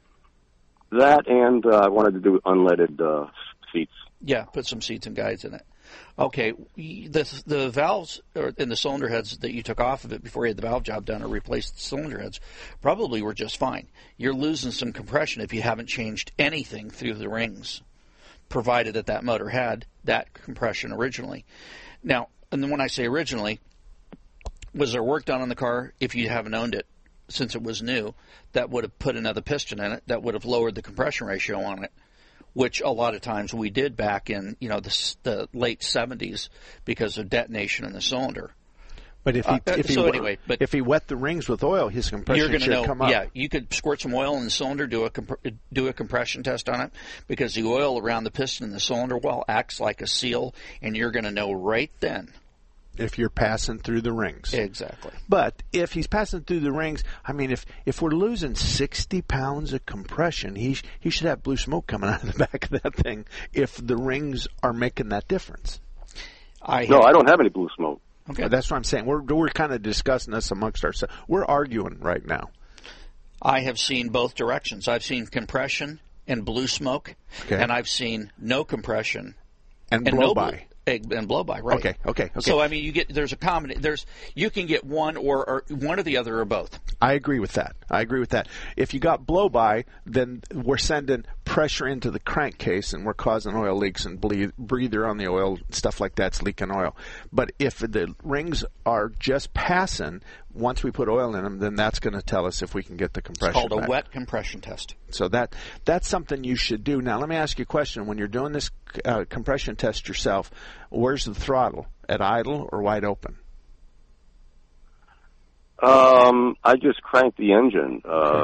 That and I wanted to do unleaded seats. Yeah, put some seats and guides in it. Okay, the valves and the cylinder heads that you took off of it before you had the valve job done or replaced the cylinder heads probably were just fine. You're losing some compression if you haven't changed anything through the rings, provided that motor had that compression originally. Now, and then when I say originally, was there work done on the car if you haven't owned it since it was new that would have put another piston in it that would have lowered the compression ratio on it, which a lot of times we did back in the late 70s because of detonation in the cylinder. But if he wet the rings with oil, his compression should come up. Yeah, you could squirt some oil in the cylinder, do a compression test on it, because the oil around the piston in the cylinder well acts like a seal, and you're going to know right then if you're passing through the rings. Exactly. But if he's passing through the rings, I mean, if we're losing 60 pounds of compression, he should have blue smoke coming out of the back of that thing if the rings are making that difference. I don't have any blue smoke. Okay. That's what I'm saying. We're kind of discussing this amongst ourselves. We're arguing right now. I have seen both directions. I've seen compression and blue smoke, and I've seen no compression and blow by. And blow by, right? Okay. So I mean, you can get one or one or the other or both. I agree with that. If you got blow by, then we're sending pressure into the crankcase and we're causing oil leaks and breather on the oil, stuff like that's leaking oil. But if the rings are just passing, once we put oil in them, then that's going to tell us if we can get the compression It's called back. A wet compression test. So that's something you should do. Now, let me ask you a question. When you're doing this compression test yourself, where's the throttle? At idle or wide open? I just cranked the engine.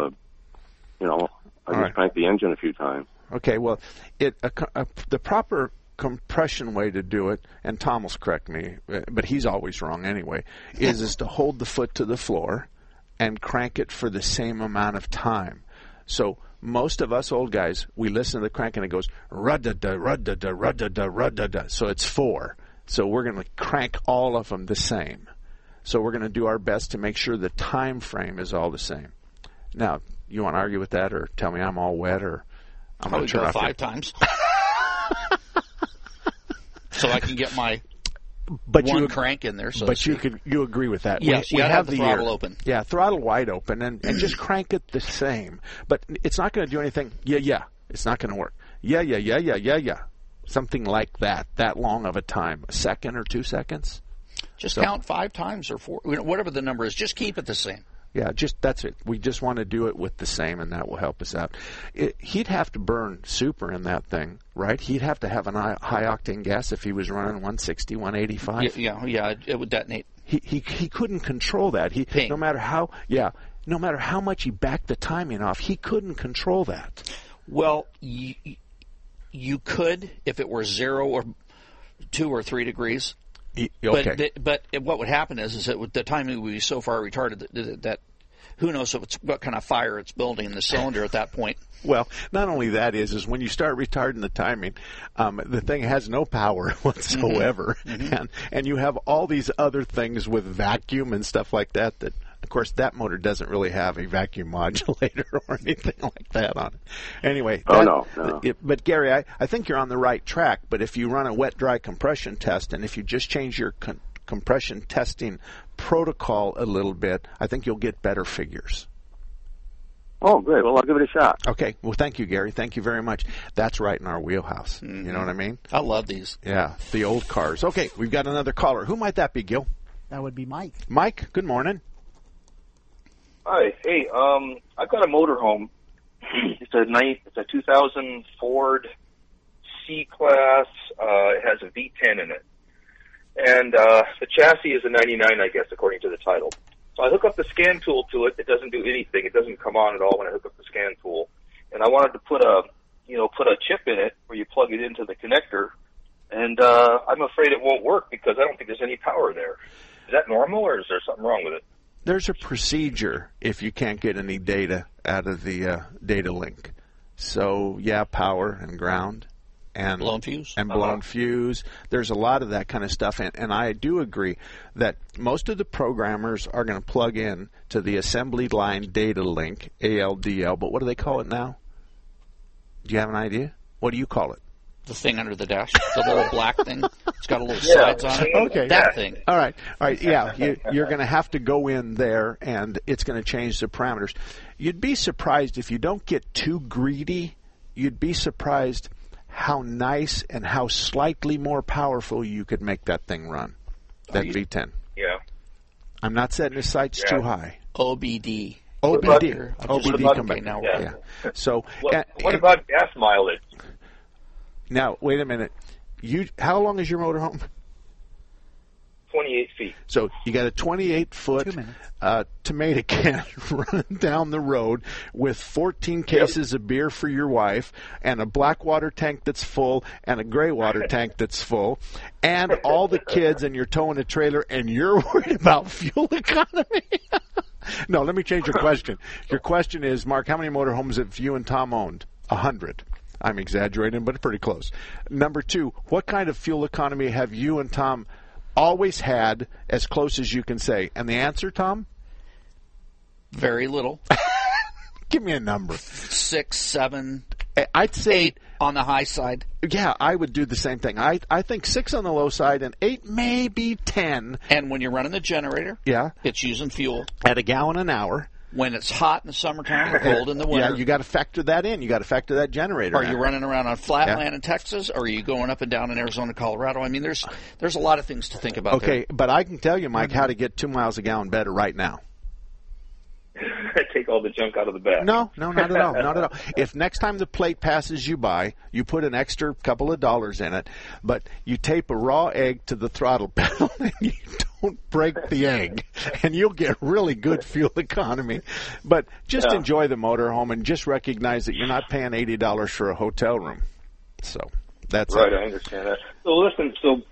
Cranked the engine a few times. Okay, well, the proper compression way to do it, and Tom will correct me, but he's always wrong anyway, is to hold the foot to the floor and crank it for the same amount of time. So most of us old guys, we listen to the crank and it goes rud-da-da, rud-da-da, rud-da-da, rud-da-da. So it's 4. So we're going to crank all of them the same. So we're going to do our best to make sure the time frame is all the same. Now, you want to argue with that or tell me I'm all wet or I'm going to turn off 5 times. So I can get my one crank in there. So but you agree with that? Yes, you have the throttle open. Yeah, throttle wide open and just crank it the same. But it's not going to do anything. Yeah. It's not going to work. Yeah. Something like that long of a time. A second or 2 seconds. Just count 5 times or 4, whatever the number is. Just keep it the same. Yeah, that's it. We just want to do it with the same, and that will help us out. He'd have to burn super in that thing, right? He'd have to have a high-octane gas if he was running 160, 185. Yeah, it would detonate. He couldn't control that. No matter how much he backed the timing off, he couldn't control that. Well, you could if it were 0 or 2 or 3 degrees. Okay. But what would happen is that the timing would be so far retarded that who knows what kind of fire it's building in the cylinder at that point. Well, not only that is when you start retarding the timing, the thing has no power whatsoever, and you have all these other things with vacuum and stuff like that. That of course that motor doesn't really have a vacuum modulator or anything like that on it. Anyway, no. But Gary, I think you're on the right track. But if you run a wet-dry compression test, and if you just change your compression testing protocol a little bit, I think you'll get better figures. Oh, great. Well, I'll give it a shot. Okay. Well, thank you, Gary. Thank you very much. That's right in our wheelhouse. You know what I mean? I love these. Yeah, the old cars. Okay, we've got another caller. Who might that be, Gil? That would be Mike. Mike, good morning. Hi. Hey, I've got a motorhome. It's a 2000 Ford C-Class. It has a V10 in it. And the chassis is a 99, I guess, according to the title. So I hook up the scan tool to it. It doesn't do anything. It doesn't come on at all when I hook up the scan tool. And I wanted to put a chip in it where you plug it into the connector. And I'm afraid it won't work because I don't think there's any power there. Is that normal, or is there something wrong with it? There's a procedure if you can't get any data out of the data link. So, yeah, power and ground. And blown fuse. And blown fuse. There's a lot of that kind of stuff. And I do agree that most of the programmers are going to plug in to the assembly line data link, ALDL. But what do they call it now? Do you have an idea? What do you call it? The thing under the dash, the little black thing. It's got a little sides on it. Okay. That thing. All right. Yeah, you're going to have to go in there, and it's going to change the parameters. You'd be surprised if you don't get too greedy. You'd be surprised how nice and how slightly more powerful you could make that thing run, that V10. Yeah. I'm not setting the sights too high. OBD. OBD. Come back. Now. Yeah. So. What about gas mileage? Now, wait a minute. How long is your motorhome? 28 feet. So you got a 28-foot tomato can running down the road with 14 cases of beer for your wife and a black water tank that's full and a gray water tank that's full and all the kids, and you're towing a trailer, and you're worried about fuel economy. No, let me change your question. Your question is, Mark, how many motorhomes have you and Tom owned? 100. I'm exaggerating, but pretty close. Number 2, what kind of fuel economy have you and Tom always had, as close as you can say? And the answer, Tom? Very little. Give me a number. 6, 7. I'd say 8 on the high side. Yeah, I would do the same thing. I think 6 on the low side and 8, maybe 10. And when you're running the generator, it's using fuel at a gallon an hour. When it's hot in the summertime or cold in the winter. Yeah, you got to factor that in. You got to factor that generator in. Are you running around on flatland in Texas, or are you going up and down in Arizona, Colorado? I mean, there's a lot of things to think about. Okay, but I can tell you, Mike, how to get 2 miles a gallon better right now. Take all the junk out of the bag. No, not at all. Not at all. If next time the plate passes you by, you put an extra couple of dollars in it, but you tape a raw egg to the throttle pedal and you don't break the egg, and you'll get really good fuel economy. But just enjoy the motorhome and just recognize that you're not paying $80 for a hotel room. So that's right. I understand that. So listen.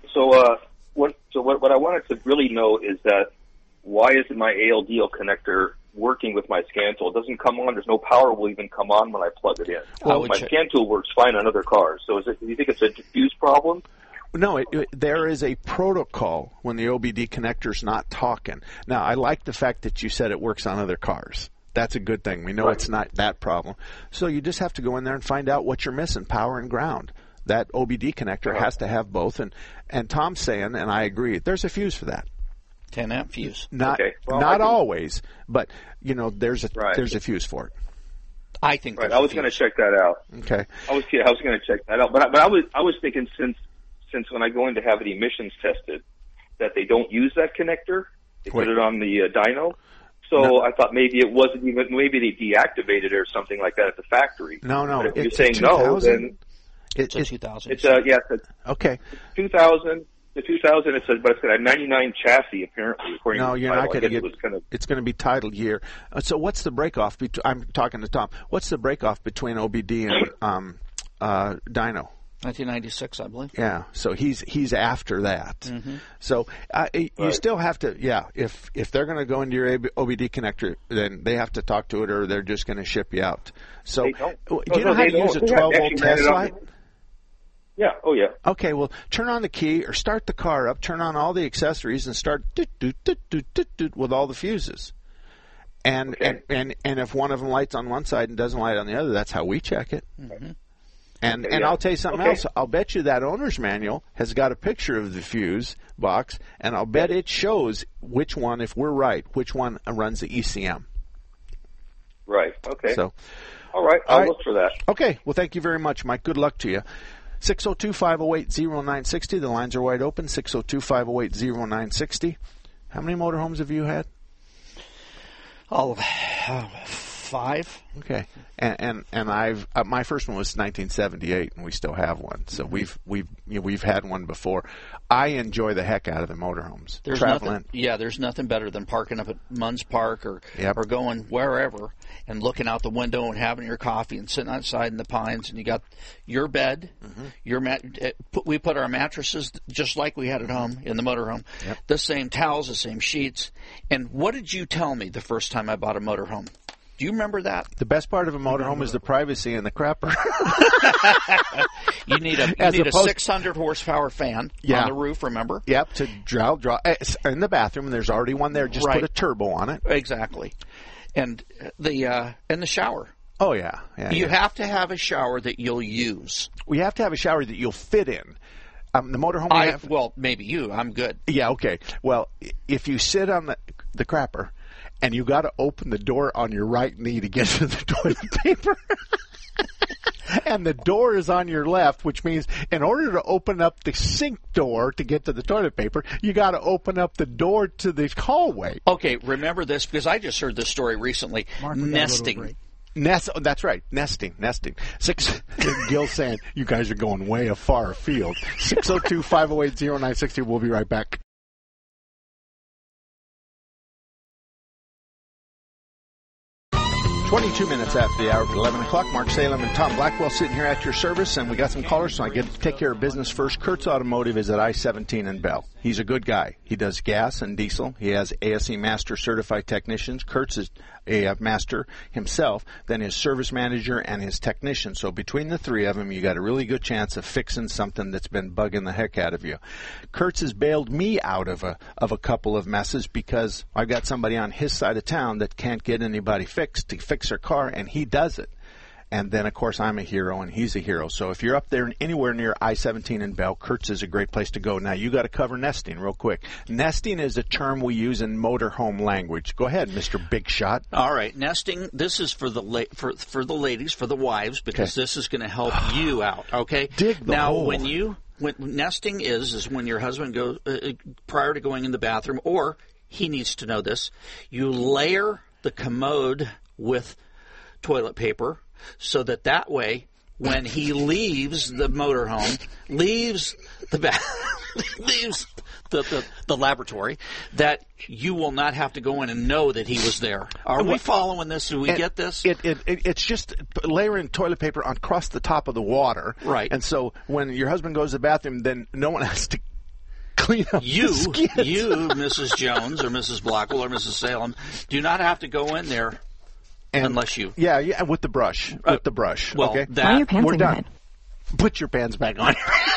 What I wanted to really know is that why isn't my ALDL connector working with my scan tool? It doesn't come on. There's no power will even come on when I plug it in. My scan tool works fine on other cars. So do you think it's a diffuse problem? No, there is a protocol when the OBD connector's not talking. Now, I like the fact that you said it works on other cars. That's a good thing. We know it's not that problem. So you just have to go in there and find out what you're missing, power and ground. That OBD connector has to have both. And Tom's saying, and I agree, there's a fuse for that. 10-amp fuse. Not always, but there's a fuse for it. I think. Right. I was going to check that out. Okay. I was going to check that out, but I was thinking since when I go in to have the emissions tested, that they don't use that connector. They put it on the dyno. So I thought maybe it wasn't even. Maybe they deactivated it or something like that at the factory. No. But if you're saying no, then it's a 2000. It's okay. 2000. The 2000, it says, but it's got a 99 chassis, apparently. No, you're not going to get. It's going to be titled year. So what's the break-off? I'm talking to Tom. What's the break-off between OBD and dyno? 1996, I believe. Yeah, so he's after that. Mm-hmm. So you still have to, if they're going to go into your OBD connector, then they have to talk to it, or they're just going to ship you out. So you know how to use a 12-volt test light? Yeah. Oh, yeah. Okay. Well, turn on the key or start the car up. Turn on all the accessories and start with all the fuses. And if one of them lights on one side and doesn't light on the other, that's how we check it. Mm-hmm. And I'll tell you something else. I'll bet you that owner's manual has got a picture of the fuse box, and I'll bet it shows which one, if we're right, which one runs the ECM. Right. Okay. So, all right. I'll look for that. Okay. Well, thank you very much, Mike. Good luck to you. 602-508-0960. The lines are wide open, 602-508-0960. How many motorhomes have you had? 05. Okay, and I've my first one was 1978, and we still have one. So we've had one before. I enjoy the heck out of the motorhomes. There's nothing better than parking up at Munns Park or going wherever and looking out the window and having your coffee and sitting outside in the pines, and you got your bed, your we put our mattresses just like we had at home in the motorhome, the same towels, the same sheets. And what did you tell me the first time I bought a motorhome? Do you remember that? The best part of a motorhome is the privacy and the crapper. You need a 600 horsepower fan on the roof, remember? Yep, to draw. In the bathroom, there's already one there. Just put a turbo on it. Exactly. And the shower. Oh, yeah. You have to have a shower that you'll use. We have to have a shower that you'll fit in. The motorhome well, maybe you. I'm good. Yeah, okay. Well, if you sit on the crapper, and you got to open the door on your right knee to get to the toilet paper. And the door is on your left, which means in order to open up the sink door to get to the toilet paper, you got to open up the door to the hallway. Okay, remember this because I just heard this story recently. Nesting. That's right. Nesting. Gil's saying, you guys are going way far afield. 602-508-0960. We'll be right back. 22 minutes after the hour of 11 o'clock. Mark Salem and Tom Blackwell sitting here at your service, and we got some callers, so I get to take care of business first. Kurtz Automotive is at I-17 in Bell. He's a good guy. He does gas and diesel. He has ASE Master certified technicians. Kurtz is a master himself, then his service manager and his technician. So between the three of them, you got a really good chance of fixing something that's been bugging the heck out of you. Kurtz has bailed me out of a couple of messes because I've got somebody on his side of town that can't get anybody fixed to fix their car, and he does it. And then, of course, I'm a hero, and he's a hero. So if you're up there anywhere near I-17 in Bell, Kurtz is a great place to go. Now, you got to cover nesting real quick. Nesting is a term we use in motorhome language. Go ahead, Mr. Big Shot. All right. Nesting, this is for the ladies, for the wives, because this is going to help you out, okay? Dig the hole. When nesting is when your husband goes, prior to going in the bathroom, or he needs to know this, you layer the commode with toilet paper, so that way, when he leaves the motorhome, leaves the laboratory, that you will not have to go in and know that he was there. Are we following this? Do we get this? It's just layering toilet paper across the top of the water. Right. And so when your husband goes to the bathroom, then no one has to clean up you, the skids. You, Mrs. Jones or Mrs. Blackwell or Mrs. Salem, do not have to go in there. Unless you... Yeah, with the brush. Well, okay? Why are your pants We're on your done. head? Put your pants back on.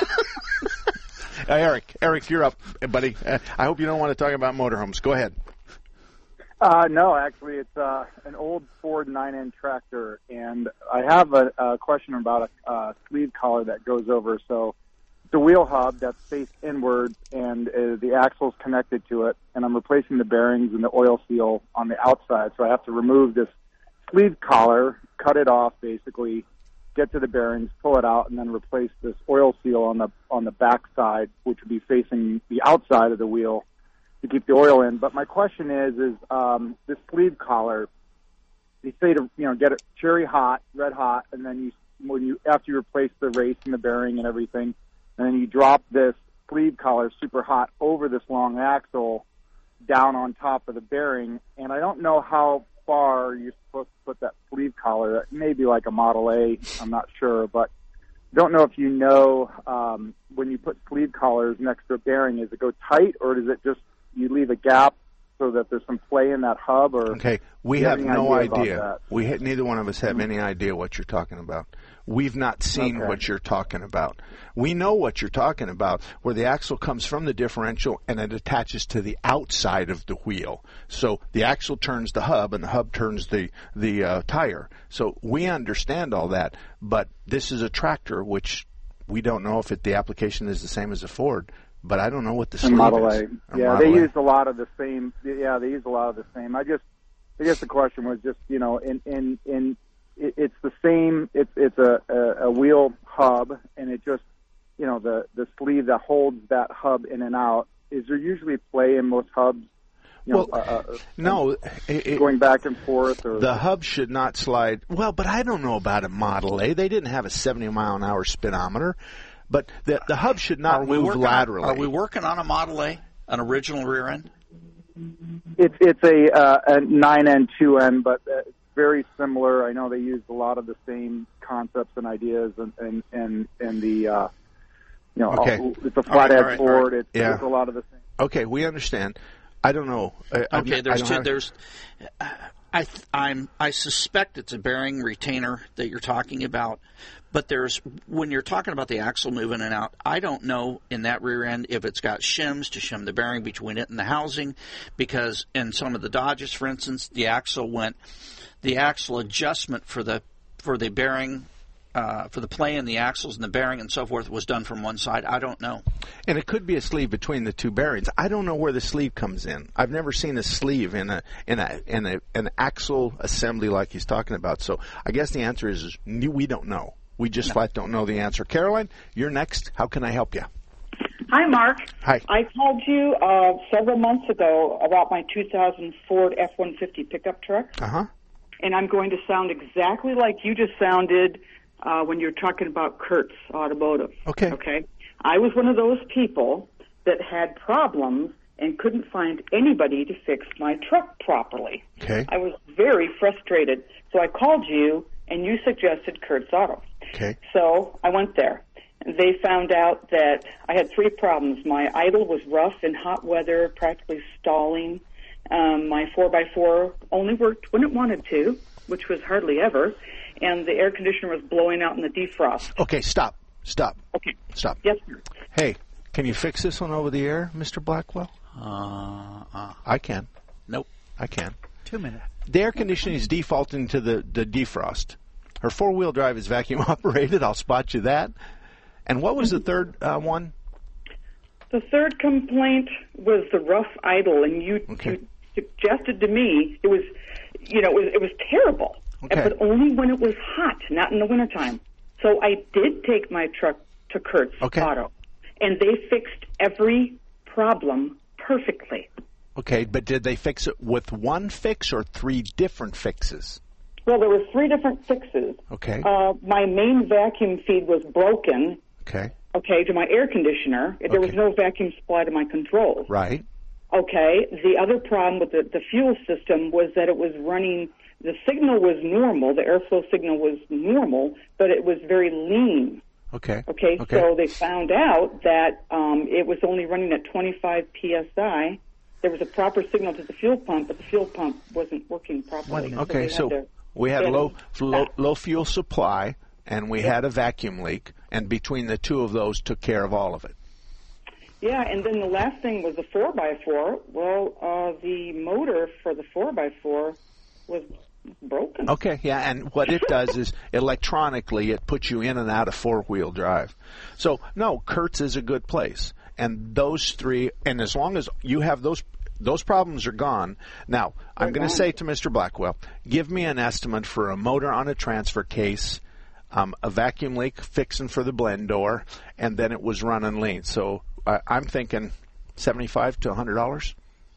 Eric, you're up, buddy. I hope you don't want to talk about motorhomes. Go ahead. No, actually, it's an old Ford 9N tractor, and I have a question about a sleeve collar that goes over. So the wheel hub that's faced inward, and the axle's connected to it, and I'm replacing the bearings and the oil seal on the outside, so I have to remove this sleeve collar, cut it off basically, get to the bearings, pull it out, and then replace this oil seal on the back side, which would be facing the outside of the wheel to keep the oil in. But my question is this sleeve collar, they say to get it cherry hot, red hot, and then after you replace the race and the bearing and everything, and then you drop this sleeve collar super hot over this long axle down on top of the bearing, and I don't know how far you're supposed to put that sleeve collar. Maybe like a Model A, I'm not sure, but don't know if you know when you put sleeve collars next to a bearing, does it go tight, or does it just you leave a gap so that there's some play in that hub? Or okay, we have no idea. Neither one of us have any idea what you're talking about. We've not seen what you're talking about. We know what you're talking about, where the axle comes from the differential and it attaches to the outside of the wheel. So the axle turns the hub and the hub turns the tire. So we understand all that, but this is a tractor, which we don't know if the application is the same as a Ford. But I don't know what the sleeve Model is. A. Yeah, they use a lot of the same. Yeah, they use a lot of the same. I guess the question was just, it's the same. It's a wheel hub, and it just, the sleeve that holds that hub in and out. Is there usually play in most hubs? going back and forth. Or the hub should not slide. Well, but I don't know about a Model A. They didn't have a 70-mile-an-hour speedometer. But the hub should not move laterally. Are we working on a Model A, an original rear end? It's a 9N, 2N, but very similar. I know they used a lot of the same concepts and ideas, and the it's a flathead Ford. It's a lot of the same. Okay, we understand. I don't know. I suspect it's a bearing retainer that you're talking about, but when you're talking about the axle moving in and out, I don't know in that rear end if it's got shims to shim the bearing between it and the housing, because in some of the Dodges, for instance, the axle adjustment for the bearing. For the play and the axles and the bearing and so forth was done from one side. I don't know. And it could be a sleeve between the two bearings. I don't know where the sleeve comes in. I've never seen a sleeve in an axle assembly like he's talking about. So I guess the answer is we don't know. We just flat don't know the answer. Caroline, you're next. How can I help you? Hi, Mark. Hi. I called you several months ago about my 2000 Ford F-150 pickup truck. Uh-huh. And I'm going to sound exactly like you just sounded when you're talking about Kurtz Automotive. Okay. Okay. I was one of those people that had problems and couldn't find anybody to fix my truck properly. Okay. I was very frustrated. So I called you, and you suggested Kurtz Auto. Okay. So I went there. They found out that I had 3 problems. My idle was rough in hot weather, practically stalling. My 4x4 only worked when it wanted to, which was hardly ever. And the air conditioner was blowing out in the defrost. Okay, stop. Okay. Stop. Yes, sir. Hey, can you fix this one over the air, Mr. Blackwell? I can. Nope. I can. 2 minutes. The air conditioning is defaulting to the defrost. Her 4-wheel drive is vacuum operated. I'll spot you that. And what was the third one? The third complaint was the rough idle, and you suggested to me it was terrible. Okay. But only when it was hot, not in the wintertime. So I did take my truck to Kurtz Auto, and they fixed every problem perfectly. Okay, but did they fix it with one fix or 3 different fixes? Well, there were 3 different fixes. Okay. My main vacuum feed was broken. Okay. Okay, to my air conditioner. There was no vacuum supply to my controls. Right. Okay. The other problem with the fuel system was that it was running. The signal was normal, the airflow signal was normal, but it was very lean. Okay. So they found out that it was only running at 25 psi. There was a proper signal to the fuel pump, but the fuel pump wasn't working properly. Okay, so we had low fuel supply, and we had a vacuum leak, and between the 2 of those took care of all of it. Yeah, and then the last thing was the 4x4. Well, the motor for the 4x4 was broken. Okay, yeah, and what it does is electronically it puts you in and out of 4-wheel drive. So, no, Kurtz is a good place. And those 3, and as long as you have those problems are gone. Now, I'm going to say to Mr. Blackwell, give me an estimate for a motor on a transfer case, a vacuum leak fixing for the blend door, and then it was running lean. So I'm thinking $75 to $100.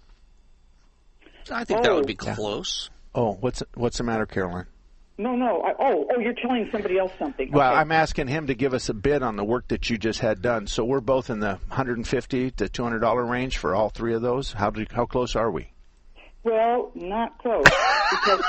I think that would be close. Oh, what's the matter, Caroline? No. You're telling somebody else something. Well, okay. I'm asking him to give us a bid on the work that you just had done. So we're both in the $150 to $200 range for all 3 of those. How close are we? Well, not close. Because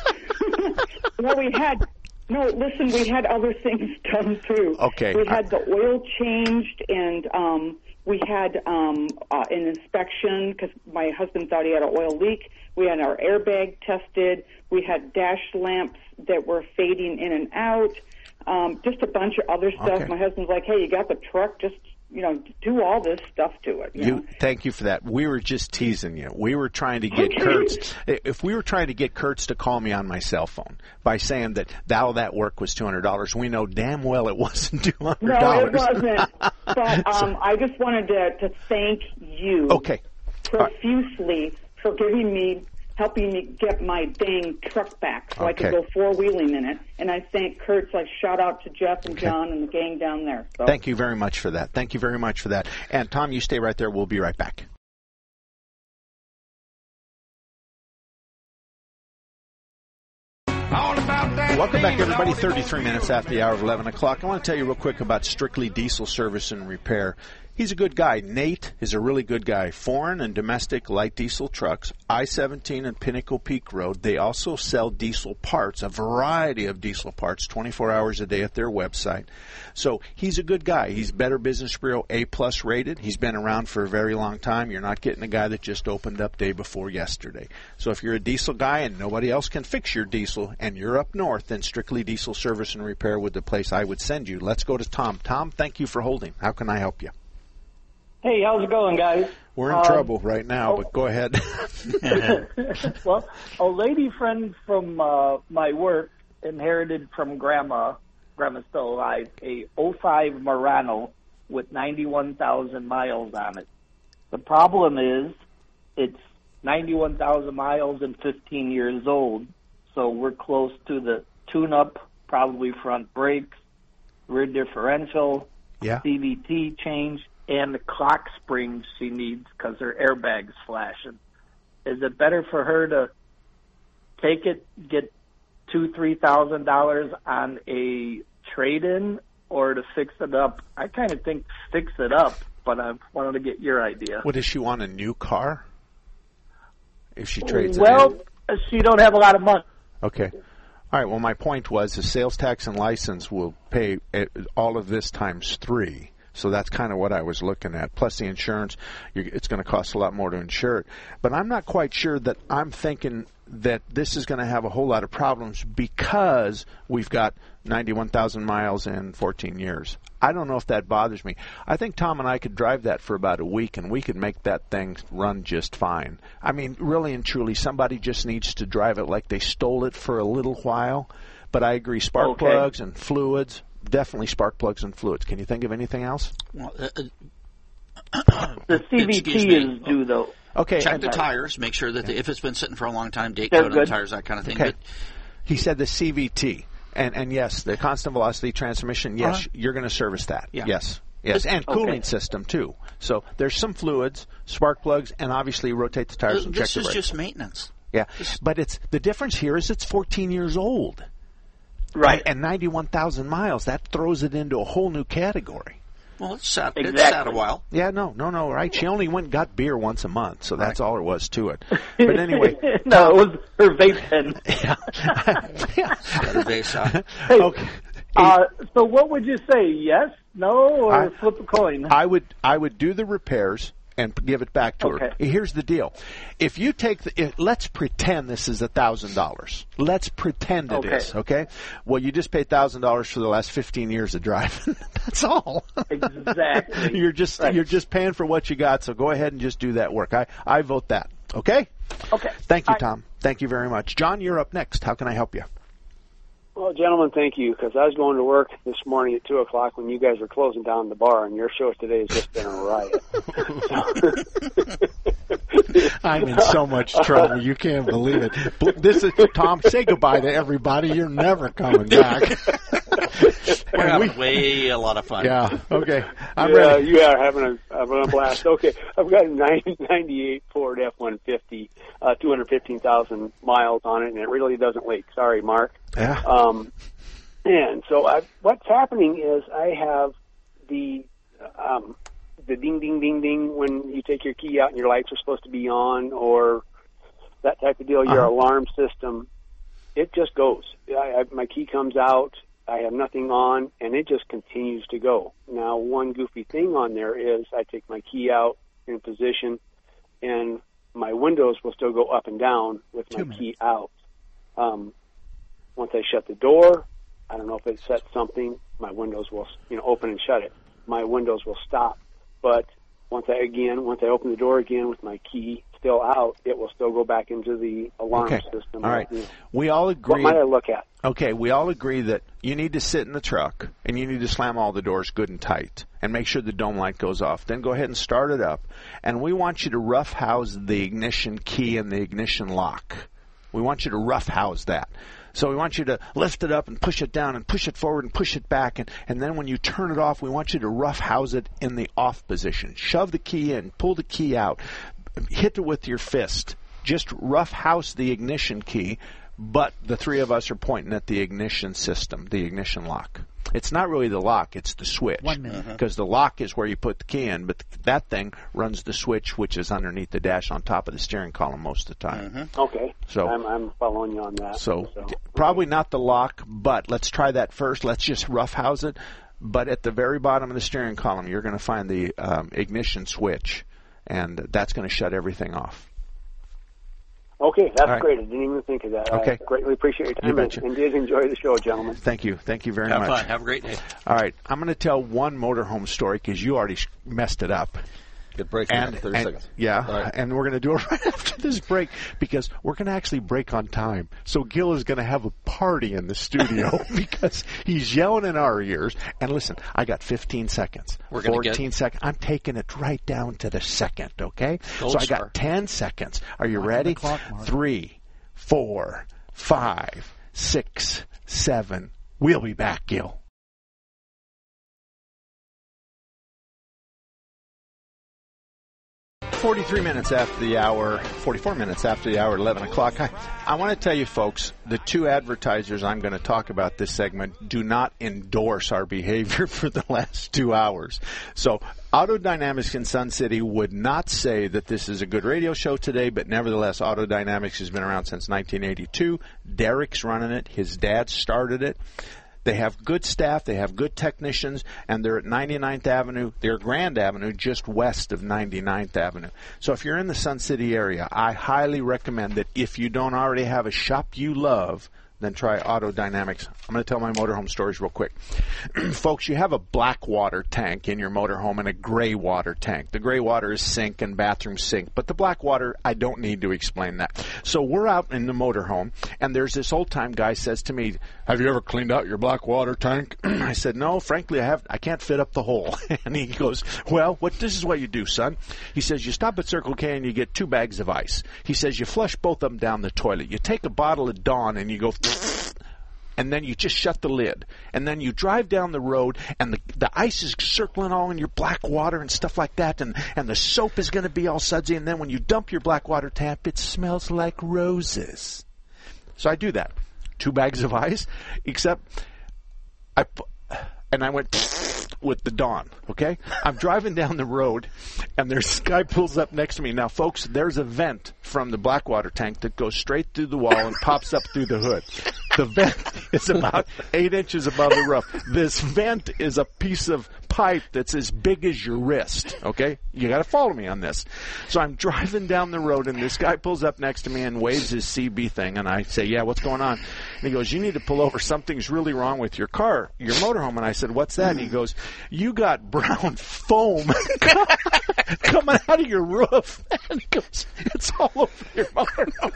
we had other things done too. Okay. We had the oil changed, and we had an inspection because my husband thought he had an oil leak. We had our airbag tested. We had dash lamps that were fading in and out. Just a bunch of other stuff. Okay. My husband's like, "Hey, you got the truck? Just do all this stuff to it." You know? Thank you for that. We were just teasing you. We were trying to get Kurtz. If we were trying to get Kurtz to call me on my cell phone by saying that work was $200, we know damn well it wasn't $200. No, it wasn't. But I just wanted to thank you profusely for helping me get my dang truck back so I could go 4-wheeling in it. And I thank Kurtz. I shout out to Jeff and John and the gang down there. So. Thank you very much for that. And Tom, you stay right there. We'll be right back. All about that. Welcome back, everybody. 33 minutes after the hour of 11 o'clock. I want to tell you real quick about Strictly Diesel Service and Repair. He's a good guy. Nate is a really good guy. Foreign and domestic light diesel trucks, I-17 and Pinnacle Peak Road. They also sell diesel parts, a variety of diesel parts, 24 hours a day at their website. So he's a good guy. He's Better Business Bureau A+ rated. He's been around for a very long time. You're not getting a guy that just opened up day before yesterday. So if you're a diesel guy and nobody else can fix your diesel and you're up north, then Strictly Diesel Service and Repair would the place I would send you. Let's go to Tom. Tom, thank you for holding. How can I help you? Hey, how's it going, guys? We're in trouble right now, but go ahead. Well, a lady friend from my work inherited from Grandma's still alive, a 05 Murano with 91,000 miles on it. The problem is it's 91,000 miles and 15 years old, so we're close to the tune-up, probably front brakes, rear differential, CVT change, and the clock springs she needs because her airbag's flashing. Is it better for her to take it, get $2,000-$3,000 on a trade-in, or to fix it up? I kind of think fix it up, but I wanted to get your idea. What, does she want, a new car? If she trades it in? Well, she don't have a lot of money. Okay. All right, well, my point was the sales tax and license will pay all of this times 3. So that's kind of what I was looking at. Plus the insurance, it's going to cost a lot more to insure it. But I'm not quite sure that I'm thinking that this is going to have a whole lot of problems because we've got 91,000 miles in 14 years. I don't know if that bothers me. I think Tom and I could drive that for about a week, and we could make that thing run just fine. I mean, really and truly, somebody just needs to drive it like they stole it for a little while. But I agree, spark plugs and fluids. Definitely spark plugs and fluids. Can you think of anything else? Well, the CVT is due, though. Okay. Check the tires. Make sure that if it's been sitting for a long time, date code on the tires, that kind of thing. Okay. But he said the CVT. And yes, the constant velocity transmission, yes, you're going to service that. Yeah. Yes. And cooling system, too. So there's some fluids, spark plugs, and obviously rotate the tires and check the brakes. This is just maintenance. Yeah. But the difference here is it's 14 years old. Right. And 91,000 miles, that throws it into a whole new category. Well, it's sat a while. Yeah, no, right? She only went and got beer once a month, so that's all there was to it. But anyway. No, it was her vape pen. Better base on. Hey, okay. So what would you say, yes, no, or flip a coin? I would do the repairs and give it back to her. Here's the deal. If you take let's pretend this is $1,000. Let's pretend it is, okay? Well, you just paid $1,000 for the last 15 years of driving. That's all. Exactly. You're just paying for what you got, so go ahead and just do that work. I vote that. Okay? Okay. Thank you, Tom. Thank you very much. John, you're up next. How can I help you? Well, gentlemen, thank you, because I was going to work this morning at 2 o'clock when you guys were closing down the bar, and your show today has just been a riot. I'm in so much trouble. You can't believe it. This is Tom. Say goodbye to everybody. You're never coming back. We're having a lot of fun. Yeah. Okay. I'm ready. You are having a blast. Okay. I've got a 98 Ford F-150, 215,000 miles on it, and it really doesn't leak. Sorry, Mark. Yeah. And so what's happening is I have the ding, ding, ding, ding when you take your key out and your lights are supposed to be on, or that type of deal, your alarm system, it just goes. My key comes out, I have nothing on, and it just continues to go. Now, one goofy thing on there is I take my key out in position, and my windows will still go up and down with my key out. Once I shut the door, I don't know if it sets something, my windows will open and shut it. My windows will stop. But once I open the door again with my key still out, it will still go back into the alarm system. All right. We all agree. What might I look at? Okay, we all agree that you need to sit in the truck and you need to slam all the doors good and tight and make sure the dome light goes off. Then go ahead and start it up. And we want you to rough house the ignition key and the ignition lock. We want you to rough house that. So we want you to lift it up and push it down and push it forward and push it back. And then when you turn it off, we want you to rough house it in the off position. Shove the key in, pull the key out, hit it with your fist. Just rough house the ignition key. but the three of us are pointing at the ignition system, the ignition lock. It's not really the lock, it's the switch. 1 minute. Because the lock is where you put the key in, but that thing runs the switch, which is underneath the dash on top of the steering column most of the time. Okay. So I'm following you on that. So probably not the lock, but let's try that first. Let's just roughhouse it. But at the very bottom of the steering column, you're going to find the ignition switch, and that's going to shut everything off. Okay, that's right. great. I didn't even think of that. Okay. I greatly appreciate your time. You betcha. And did enjoy the show, gentlemen. Thank you. Thank you very much. Have fun. Have a great day. All right. I'm going to tell one motorhome story because you already messed it up. Good break in 30 seconds. Yeah, right. And we're going to do it right after this break because we're going to actually break on time. So Gil is going to have a party in the studio because he's yelling in our ears. And listen, I got 15 seconds, we're gonna 14 seconds. I'm taking it right down to the second, okay? Gold so I star. got 10 seconds. Are you Watching ready? the clock, Mark. 3, 4, 5, 6, 7. We'll be back, Gil. 44 minutes after the hour, 11 o'clock. I want to tell you, folks, the two advertisers I'm going to talk about this segment do not endorse our behavior for the last 2 hours. So Auto Dynamics in Sun City would not say that this is a good radio show today, but nevertheless, Auto Dynamics has been around since 1982. Derek's running it. His dad started it. They have good staff, they have good technicians, and they're at 99th Avenue. They're Grand Avenue, just west of 99th Avenue. So if you're in the Sun City area, I highly recommend that if you don't already have a shop you love, then try Auto Dynamics. I'm going to tell my motorhome stories real quick. Folks, you have a black water tank in your motorhome and a gray water tank. The gray water is sink and bathroom sink, but the black water, I don't need to explain that. So we're out in the motorhome, and there's this old-time guy says to me, have you ever cleaned out your black water tank? I said, no, frankly, I can't fit up the hole. And he goes, well, this is what you do, son. He says, you stop at Circle K and you get 2 bags of ice. He says, you flush both of them down the toilet. You take a bottle of Dawn and you go... and then you just shut the lid. And then you drive down the road, and the ice is circling all in your black water and stuff like that, and the soap is going to be all sudsy, and then when you dump your black water tap, it smells like roses. So I do that. 2 bags of ice, except I went with the Dawn, okay? I'm driving down the road, and this guy pulls up next to me. Now, folks, there's a vent from the black water tank that goes straight through the wall and pops up through the hood. The vent is about 8 inches above the roof. This vent is a piece of pipe that's as big as your wrist, okay? You got to follow me on this. So I'm driving down the road, and this guy pulls up next to me and waves his CB thing, and I say, yeah, what's going on? And he goes, you need to pull over. Something's really wrong with your car, your motorhome. And I said, what's that? And he goes, you got brown foam coming out of your roof. And he goes, it's all over your motorhome.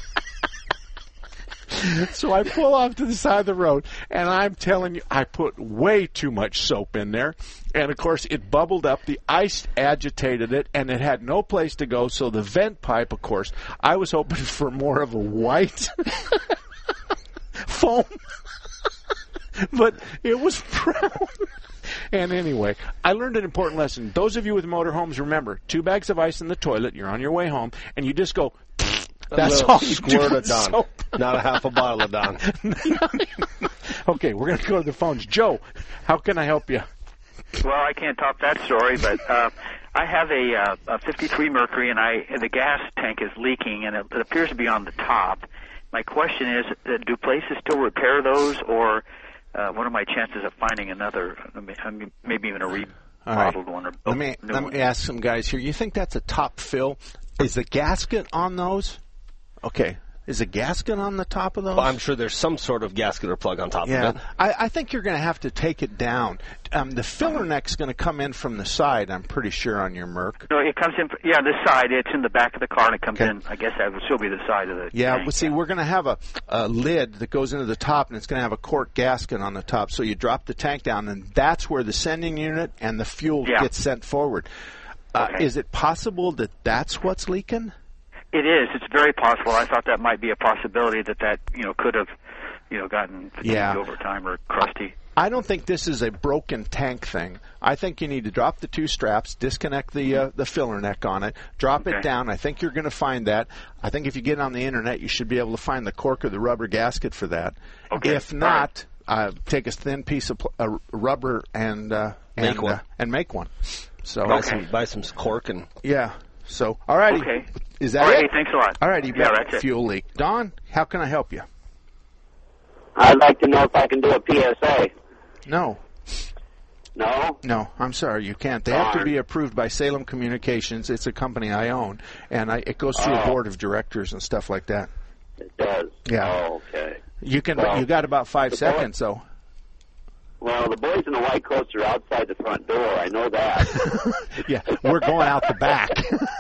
So I pull off to the side of the road, and I'm telling you, I put way too much soap in there. And, of course, it bubbled up. The ice agitated it, and it had no place to go. So the vent pipe, of course, I was hoping for more of a white foam. But it was brown. And anyway, I learned an important lesson. Those of you with motorhomes, remember, 2 bags of ice in the toilet, you're on your way home, and you just go... That's all you squirt do of Dawn, soap. not a half a bottle of Dawn. Okay, we're going to go to the phones. Joe, how can I help you? Well, I can't top that story, but I have a 53 Mercury, and the gas tank is leaking, and it appears to be on the top. My question is, do places still repair those, or what are my chances of finding another, maybe even a remodeled one? Or Let me ask some guys here. You think that's a top fill? Is the gasket on those? Okay. Is a gasket on the top of those? Well, I'm sure there's some sort of gasket or plug on top of it. I think you're going to have to take it down. The filler neck's going to come in from the side, I'm pretty sure, on your Merc. No, it comes in, the side. It's in the back of the car, and it comes in, I guess that would still be the side of the tank. Well, see, we're going to have a lid that goes into the top, and it's going to have a cork gasket on the top. So you drop the tank down, and that's where the sending unit and the fuel gets sent forward. Is it possible that that's what's leaking? It is. It's very possible. I thought that might be a possibility that could have, gotten fatigued over time or crusty. I don't think this is a broken tank thing. I think you need to drop the 2 straps, disconnect the filler neck on it, drop it down. I think you're going to find that. I think if you get on the internet, you should be able to find the cork or the rubber gasket for that. Okay. If not, take a thin piece of rubber and make one. So buy some cork and So all righty. Okay. Is that all right, it? Thanks a lot. All righty. Yeah, that's it. Fuel leak. Don, how can I help you? I'd like to know if I can do a PSA. No. No? No, I'm sorry, you can't. They have to be approved by Salem Communications. It's a company I own, and it goes through a board of directors and stuff like that. It does? Yeah. Oh, okay. You got about 5 seconds, though. Well, the boys in the white coats are outside the front door. I know that. Yeah, we're going out the back.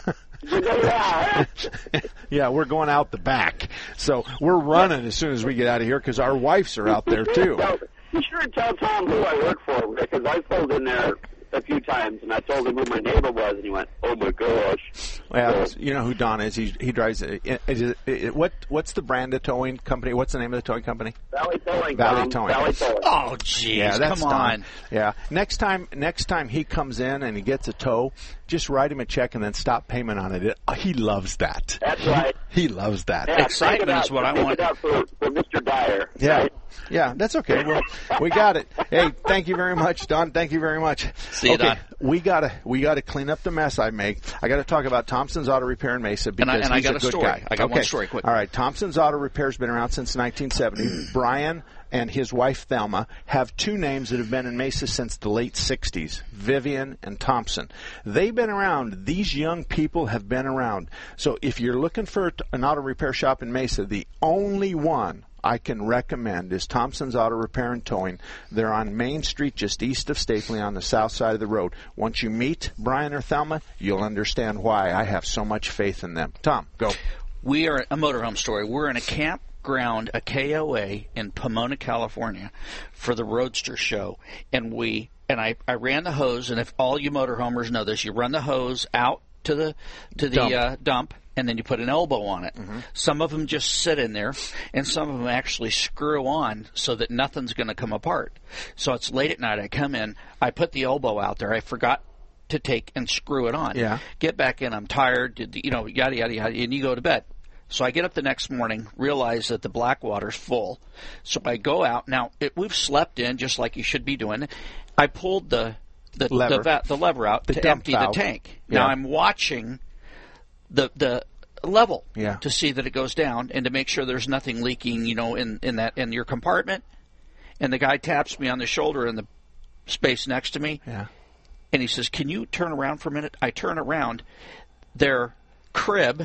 Yeah, we're going out the back. So we're running as soon as we get out of here because our wives are out there, too. Be sure and tell Tom who I work for, because I pulled in there a few times, and I told him who my neighbor was, and he went, "Oh my gosh!" Well, you know who Don is. He drives. What's the brand of towing company? What's the name of the towing company? Valley Towing. Valley Towing. Valley Towing. Oh, jeez, yeah, that's come on. Don. Yeah. Next time he comes in and he gets a tow, just write him a check and then stop payment on it. He loves that. That's right. He loves that. Yeah, excitement is what I want. Take it up for Mr. Dyer. Yeah. Right? Yeah, that's okay. Well, we got it. Hey, thank you very much, Don. Thank you very much. See you, Don. We gotta clean up the mess I make. I got to talk about Thompson's Auto Repair in Mesa because and I he's got a a good story. guy. I got one story. Quick. All right. Thompson's Auto Repair's been around since 1970. Brian and his wife Thelma have 2 names that have been in Mesa since the late 60s, Vivian and Thompson. They've been around. These young people have been around. So if you're looking for an auto repair shop in Mesa, the only one I can recommend is Thompson's Auto Repair and Towing. They're on Main Street, just east of Stapley on the south side of the road. Once you meet Brian or Thelma, you'll understand why I have so much faith in them. Tom, go. We are a motorhome story. We're in a campground, a KOA in Pomona, California, for the Roadster Show, and I ran the hose. And if all you motorhomers know this, you run the hose out to the dump. And then you put an elbow on it. Mm-hmm. Some of them just sit in there, and some of them actually screw on so that nothing's going to come apart. So it's late at night. I come in. I put the elbow out there. I forgot to take and screw it on. Yeah. Get back in. I'm tired. Yada, yada, yada. And you go to bed. So I get up the next morning, realize that the black water's full. So I go out. Now, we've slept in just like you should be doing. I pulled the lever out to empty the tank. Yeah. Now I'm watching the level yeah. to see that it goes down and to make sure there's nothing leaking, in your compartment. And the guy taps me on the shoulder in the space next to me. Yeah. And he says, "Can you turn around for a minute?" I turn around. Their crib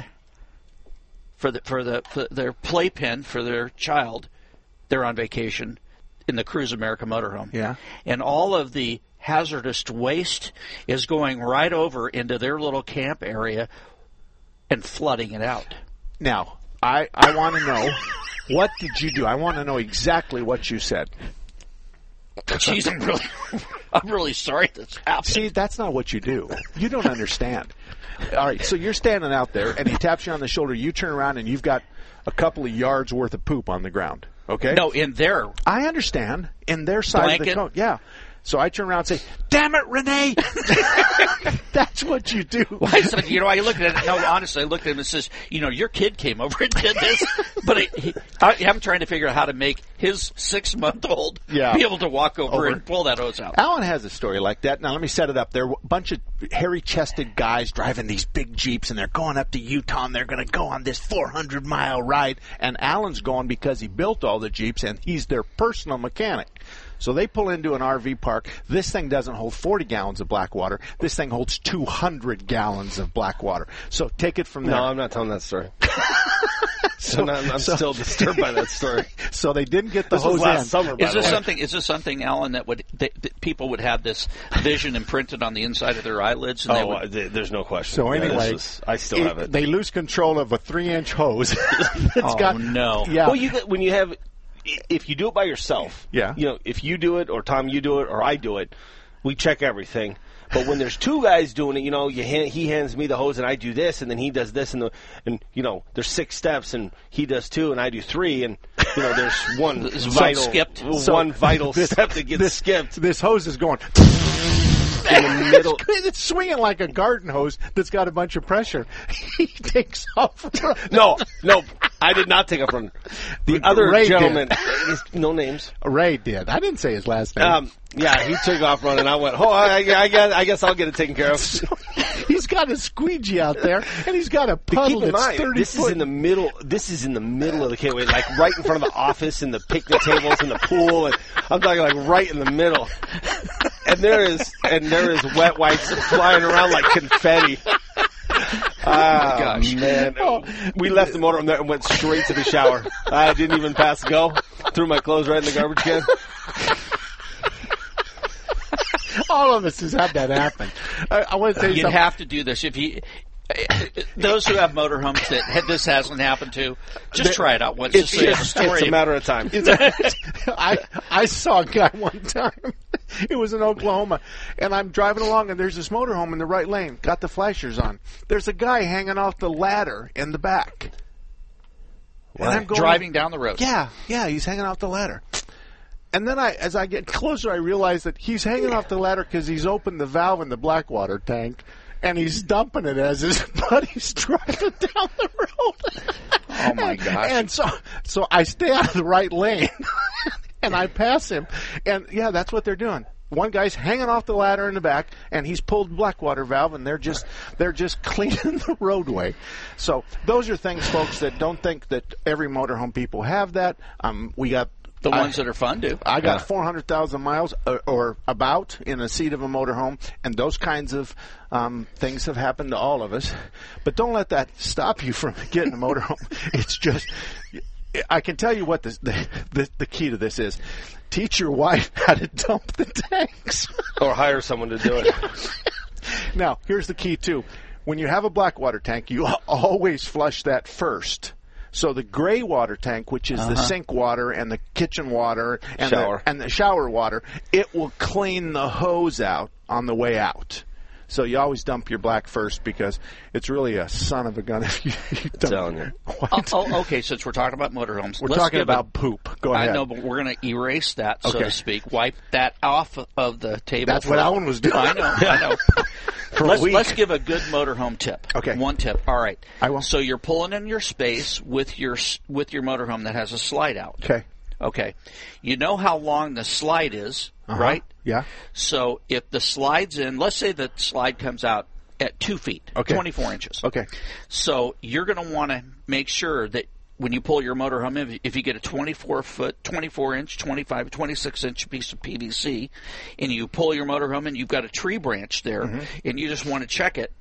for their playpen for their child, they're on vacation in the Cruise America motorhome. Yeah. And all of the hazardous waste is going right over into their little camp area and flooding it out. Now, I want to know, what did you do? I want to know exactly what you said. Jeez, I'm really sorry that's happened. See, that's not what you do. You don't understand. All right, so you're standing out there, and he taps you on the shoulder. You turn around, and you've got a couple of yards worth of poop on the ground. Okay? No, in there. I understand. In their side blanket? of the coat. Yeah. So I turn around and say, "Damn it, Renee!" That's what you do. Well, I said, I looked at it. No, honestly, I looked at him and says, your kid came over and did this. But I'm trying to figure out how to make his 6-month-old be able to walk over and pull that hose out. Alan has a story like that. Now, let me set it up. There are a bunch of hairy-chested guys driving these big Jeeps, and they're going up to Utah, and they're going to go on this 400-mile ride. And Alan's going because he built all the Jeeps, and he's their personal mechanic. So they pull into an RV park. This thing doesn't hold 40 gallons of black water. This thing holds 200 gallons of black water. So take it from there. No, I'm not telling that story. I'm still disturbed by that story. So they didn't get the this hose was last in. Summer, Is this something, Alan, that people would have this vision imprinted on the inside of their eyelids? And there's no question. So anyway, I still have it. They lose control of a 3-inch hose. No. Yeah. Well, if you do it by yourself, if you do it or Tom, you do it or I do it, we check everything. But when there's two guys doing it, he hands me the hose and I do this, and then he does this, and there's 6 steps, and he does 2 and I do 3, and there's one vital step that gets skipped. This hose is going in the middle. It's swinging like a garden hose that's got a bunch of pressure. He takes off. No, I did not take off running. The other Ray gentleman, no names. Ray did. I didn't say his last name. Yeah, he took off running. I went, I guess I'll get it taken care of. So, he's got a squeegee out there, and he's got a puddle that's that's 30 this foot. Is in the middle. This is in the middle of the K-Way, like right in front of the office and the picnic tables and the pool, and I'm talking like right in the middle. And there is wet wipes flying around like confetti. Gosh, man! We left the motorhome there and went straight to the shower. I didn't even pass go. Threw my clothes right in the garbage can. All of us has had that happen. I want to tell you You'd something. have to do this if you. Those who have motorhomes that this hasn't happened to, just try it out once. Just so you have a story. It's a matter of time. I saw a guy one time. It was in Oklahoma, and I'm driving along, and there's this motorhome in the right lane. Got the flashers on. There's a guy hanging off the ladder in the back. And I'm driving down the road. Yeah, he's hanging off the ladder. And then as I get closer, I realize that he's hanging off the ladder because he's opened the valve in the Blackwater tank, and he's dumping it as his buddy's driving down the road. Oh, my gosh. And so I stay out of the right lane, and I pass him. And, yeah, that's what they're doing. One guy's hanging off the ladder in the back, and he's pulled the Blackwater valve, and they're just cleaning the roadway. So those are things, folks, that don't think that every motorhome people have that. We got the ones that are fun do. I got 400,000 miles or about in the seat of a motorhome, and those kinds of things have happened to all of us. But don't let that stop you from getting a motorhome. It's just, I can tell you what the key to this is. Teach your wife how to dump the tanks. Or hire someone to do it. Now, here's the key, too. When you have a Blackwater tank, you always flush that first. So the gray water tank, which is the sink water and the kitchen water and the shower water, it will clean the hose out on the way out. So you always dump your black first because it's really a son of a gun if you dump it. Okay, since we're talking about motorhomes. We're talking about poop. Go ahead. I know, but we're going to erase that, so to speak. Wipe that off of the table. That's what Alan was doing. I know. Let's give a good motorhome tip. Okay. One tip. All right. I will. So you're pulling in your space with your motorhome that has a slide out. Okay. You know how long the slide is, right? Yeah. So if the slide's in, let's say the slide comes out at 2 feet, 24 inches. Okay. So you're going to want to make sure that when you pull your motorhome in, if you get a 24-foot, 24-inch, 25, 26-inch piece of PVC, and you pull your motorhome in, you've got a tree branch there, and you just want to check it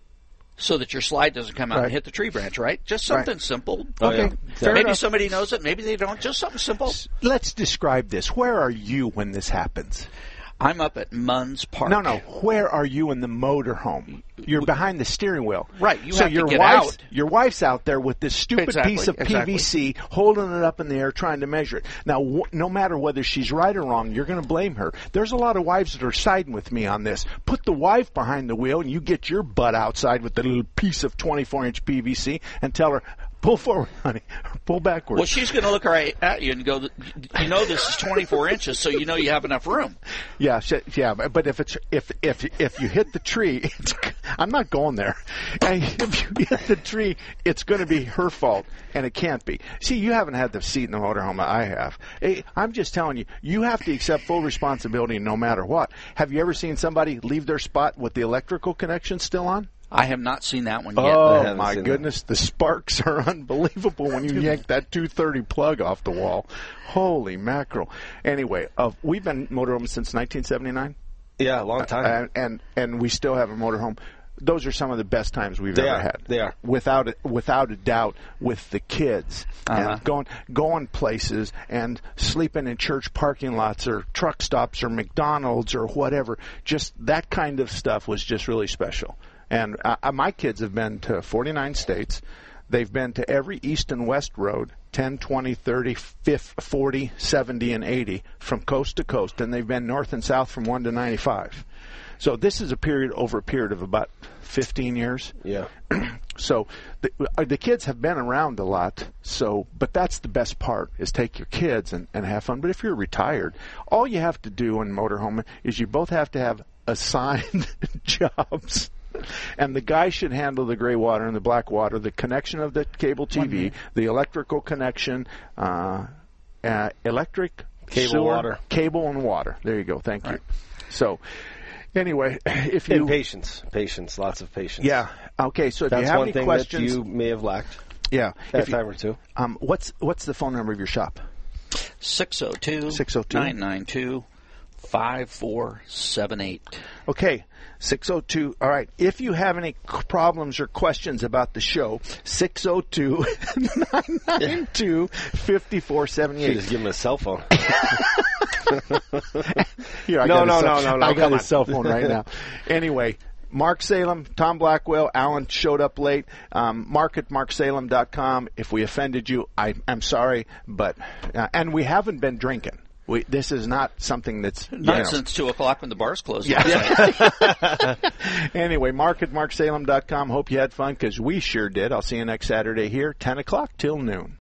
so that your slide doesn't come out and hit the tree branch, right? Just something simple. Okay. Maybe somebody knows it, maybe they don't. Just something simple. Let's describe this. Where are you when this happens? I'm up at Munns Park. No. Where are you in the motorhome? You're behind the steering wheel. Right. You so have your to get wife's, out. Your wife's out there with this stupid piece of PVC, holding it up in the air, trying to measure it. Now, no matter whether she's right or wrong, you're going to blame her. There's a lot of wives that are siding with me on this. Put the wife behind the wheel, and you get your butt outside with the little piece of 24-inch PVC and tell her, pull forward, honey, or pull backwards. Well, she's going to look right at you and go, you know this is 24 inches, so you know you have enough room. Yeah, but if you hit the tree, I'm not going there. If you hit the tree, it's going to be her fault, and it can't be. See, you haven't had the seat in the motorhome I have. Hey, I'm just telling you, you have to accept full responsibility no matter what. Have you ever seen somebody leave their spot with the electrical connection still on? I have not seen that one yet. Oh, my goodness. The sparks are unbelievable when you yank that 230 plug off the wall. Holy mackerel. Anyway, we've been motorhomes since 1979. Yeah, a long time. And we still have a motorhome. Those are some of the best times we've ever had. They are. Without a doubt, with the kids. And going places and sleeping in church parking lots or truck stops or McDonald's or whatever. Just that kind of stuff was just really special. And my kids have been to 49 states. They've been to every east and west road 10, 20, 30, 50, 40, 70, and 80 from coast to coast, and they've been north and south from 1 to 95. So this is over a period of about 15 years. Yeah. So the kids have been around a lot. But that's the best part, is take your kids and have fun. But if you're retired, all you have to do in motorhome is you both have to have assigned jobs. And the guy should handle the gray water and the black water, the connection of the cable TV, the electrical connection, electric, cable, sewer, water. Cable and water. There you go. Thank you. So, anyway, if you... And patience, lots of patience. Yeah. Okay, so if That's you have one any thing questions... that you may have lacked. Yeah. At a time or two. What's the phone number of your shop? 602-992-5478. Okay, 602. All right. If you have any problems or questions about the show, 602-992-5478. You just give him a cell phone. Here, I got his cell phone right now. Anyway, Mark Salem, Tom Blackwell, Alan showed up late. Mark at marksalem.com. If we offended you, I'm sorry, but and we haven't been drinking. This is not something that's... Not since 2 o'clock when the bars closed. Yeah. Anyway, Mark at marksalem.com. Hope you had fun, because we sure did. I'll see you next Saturday here, 10 o'clock till noon.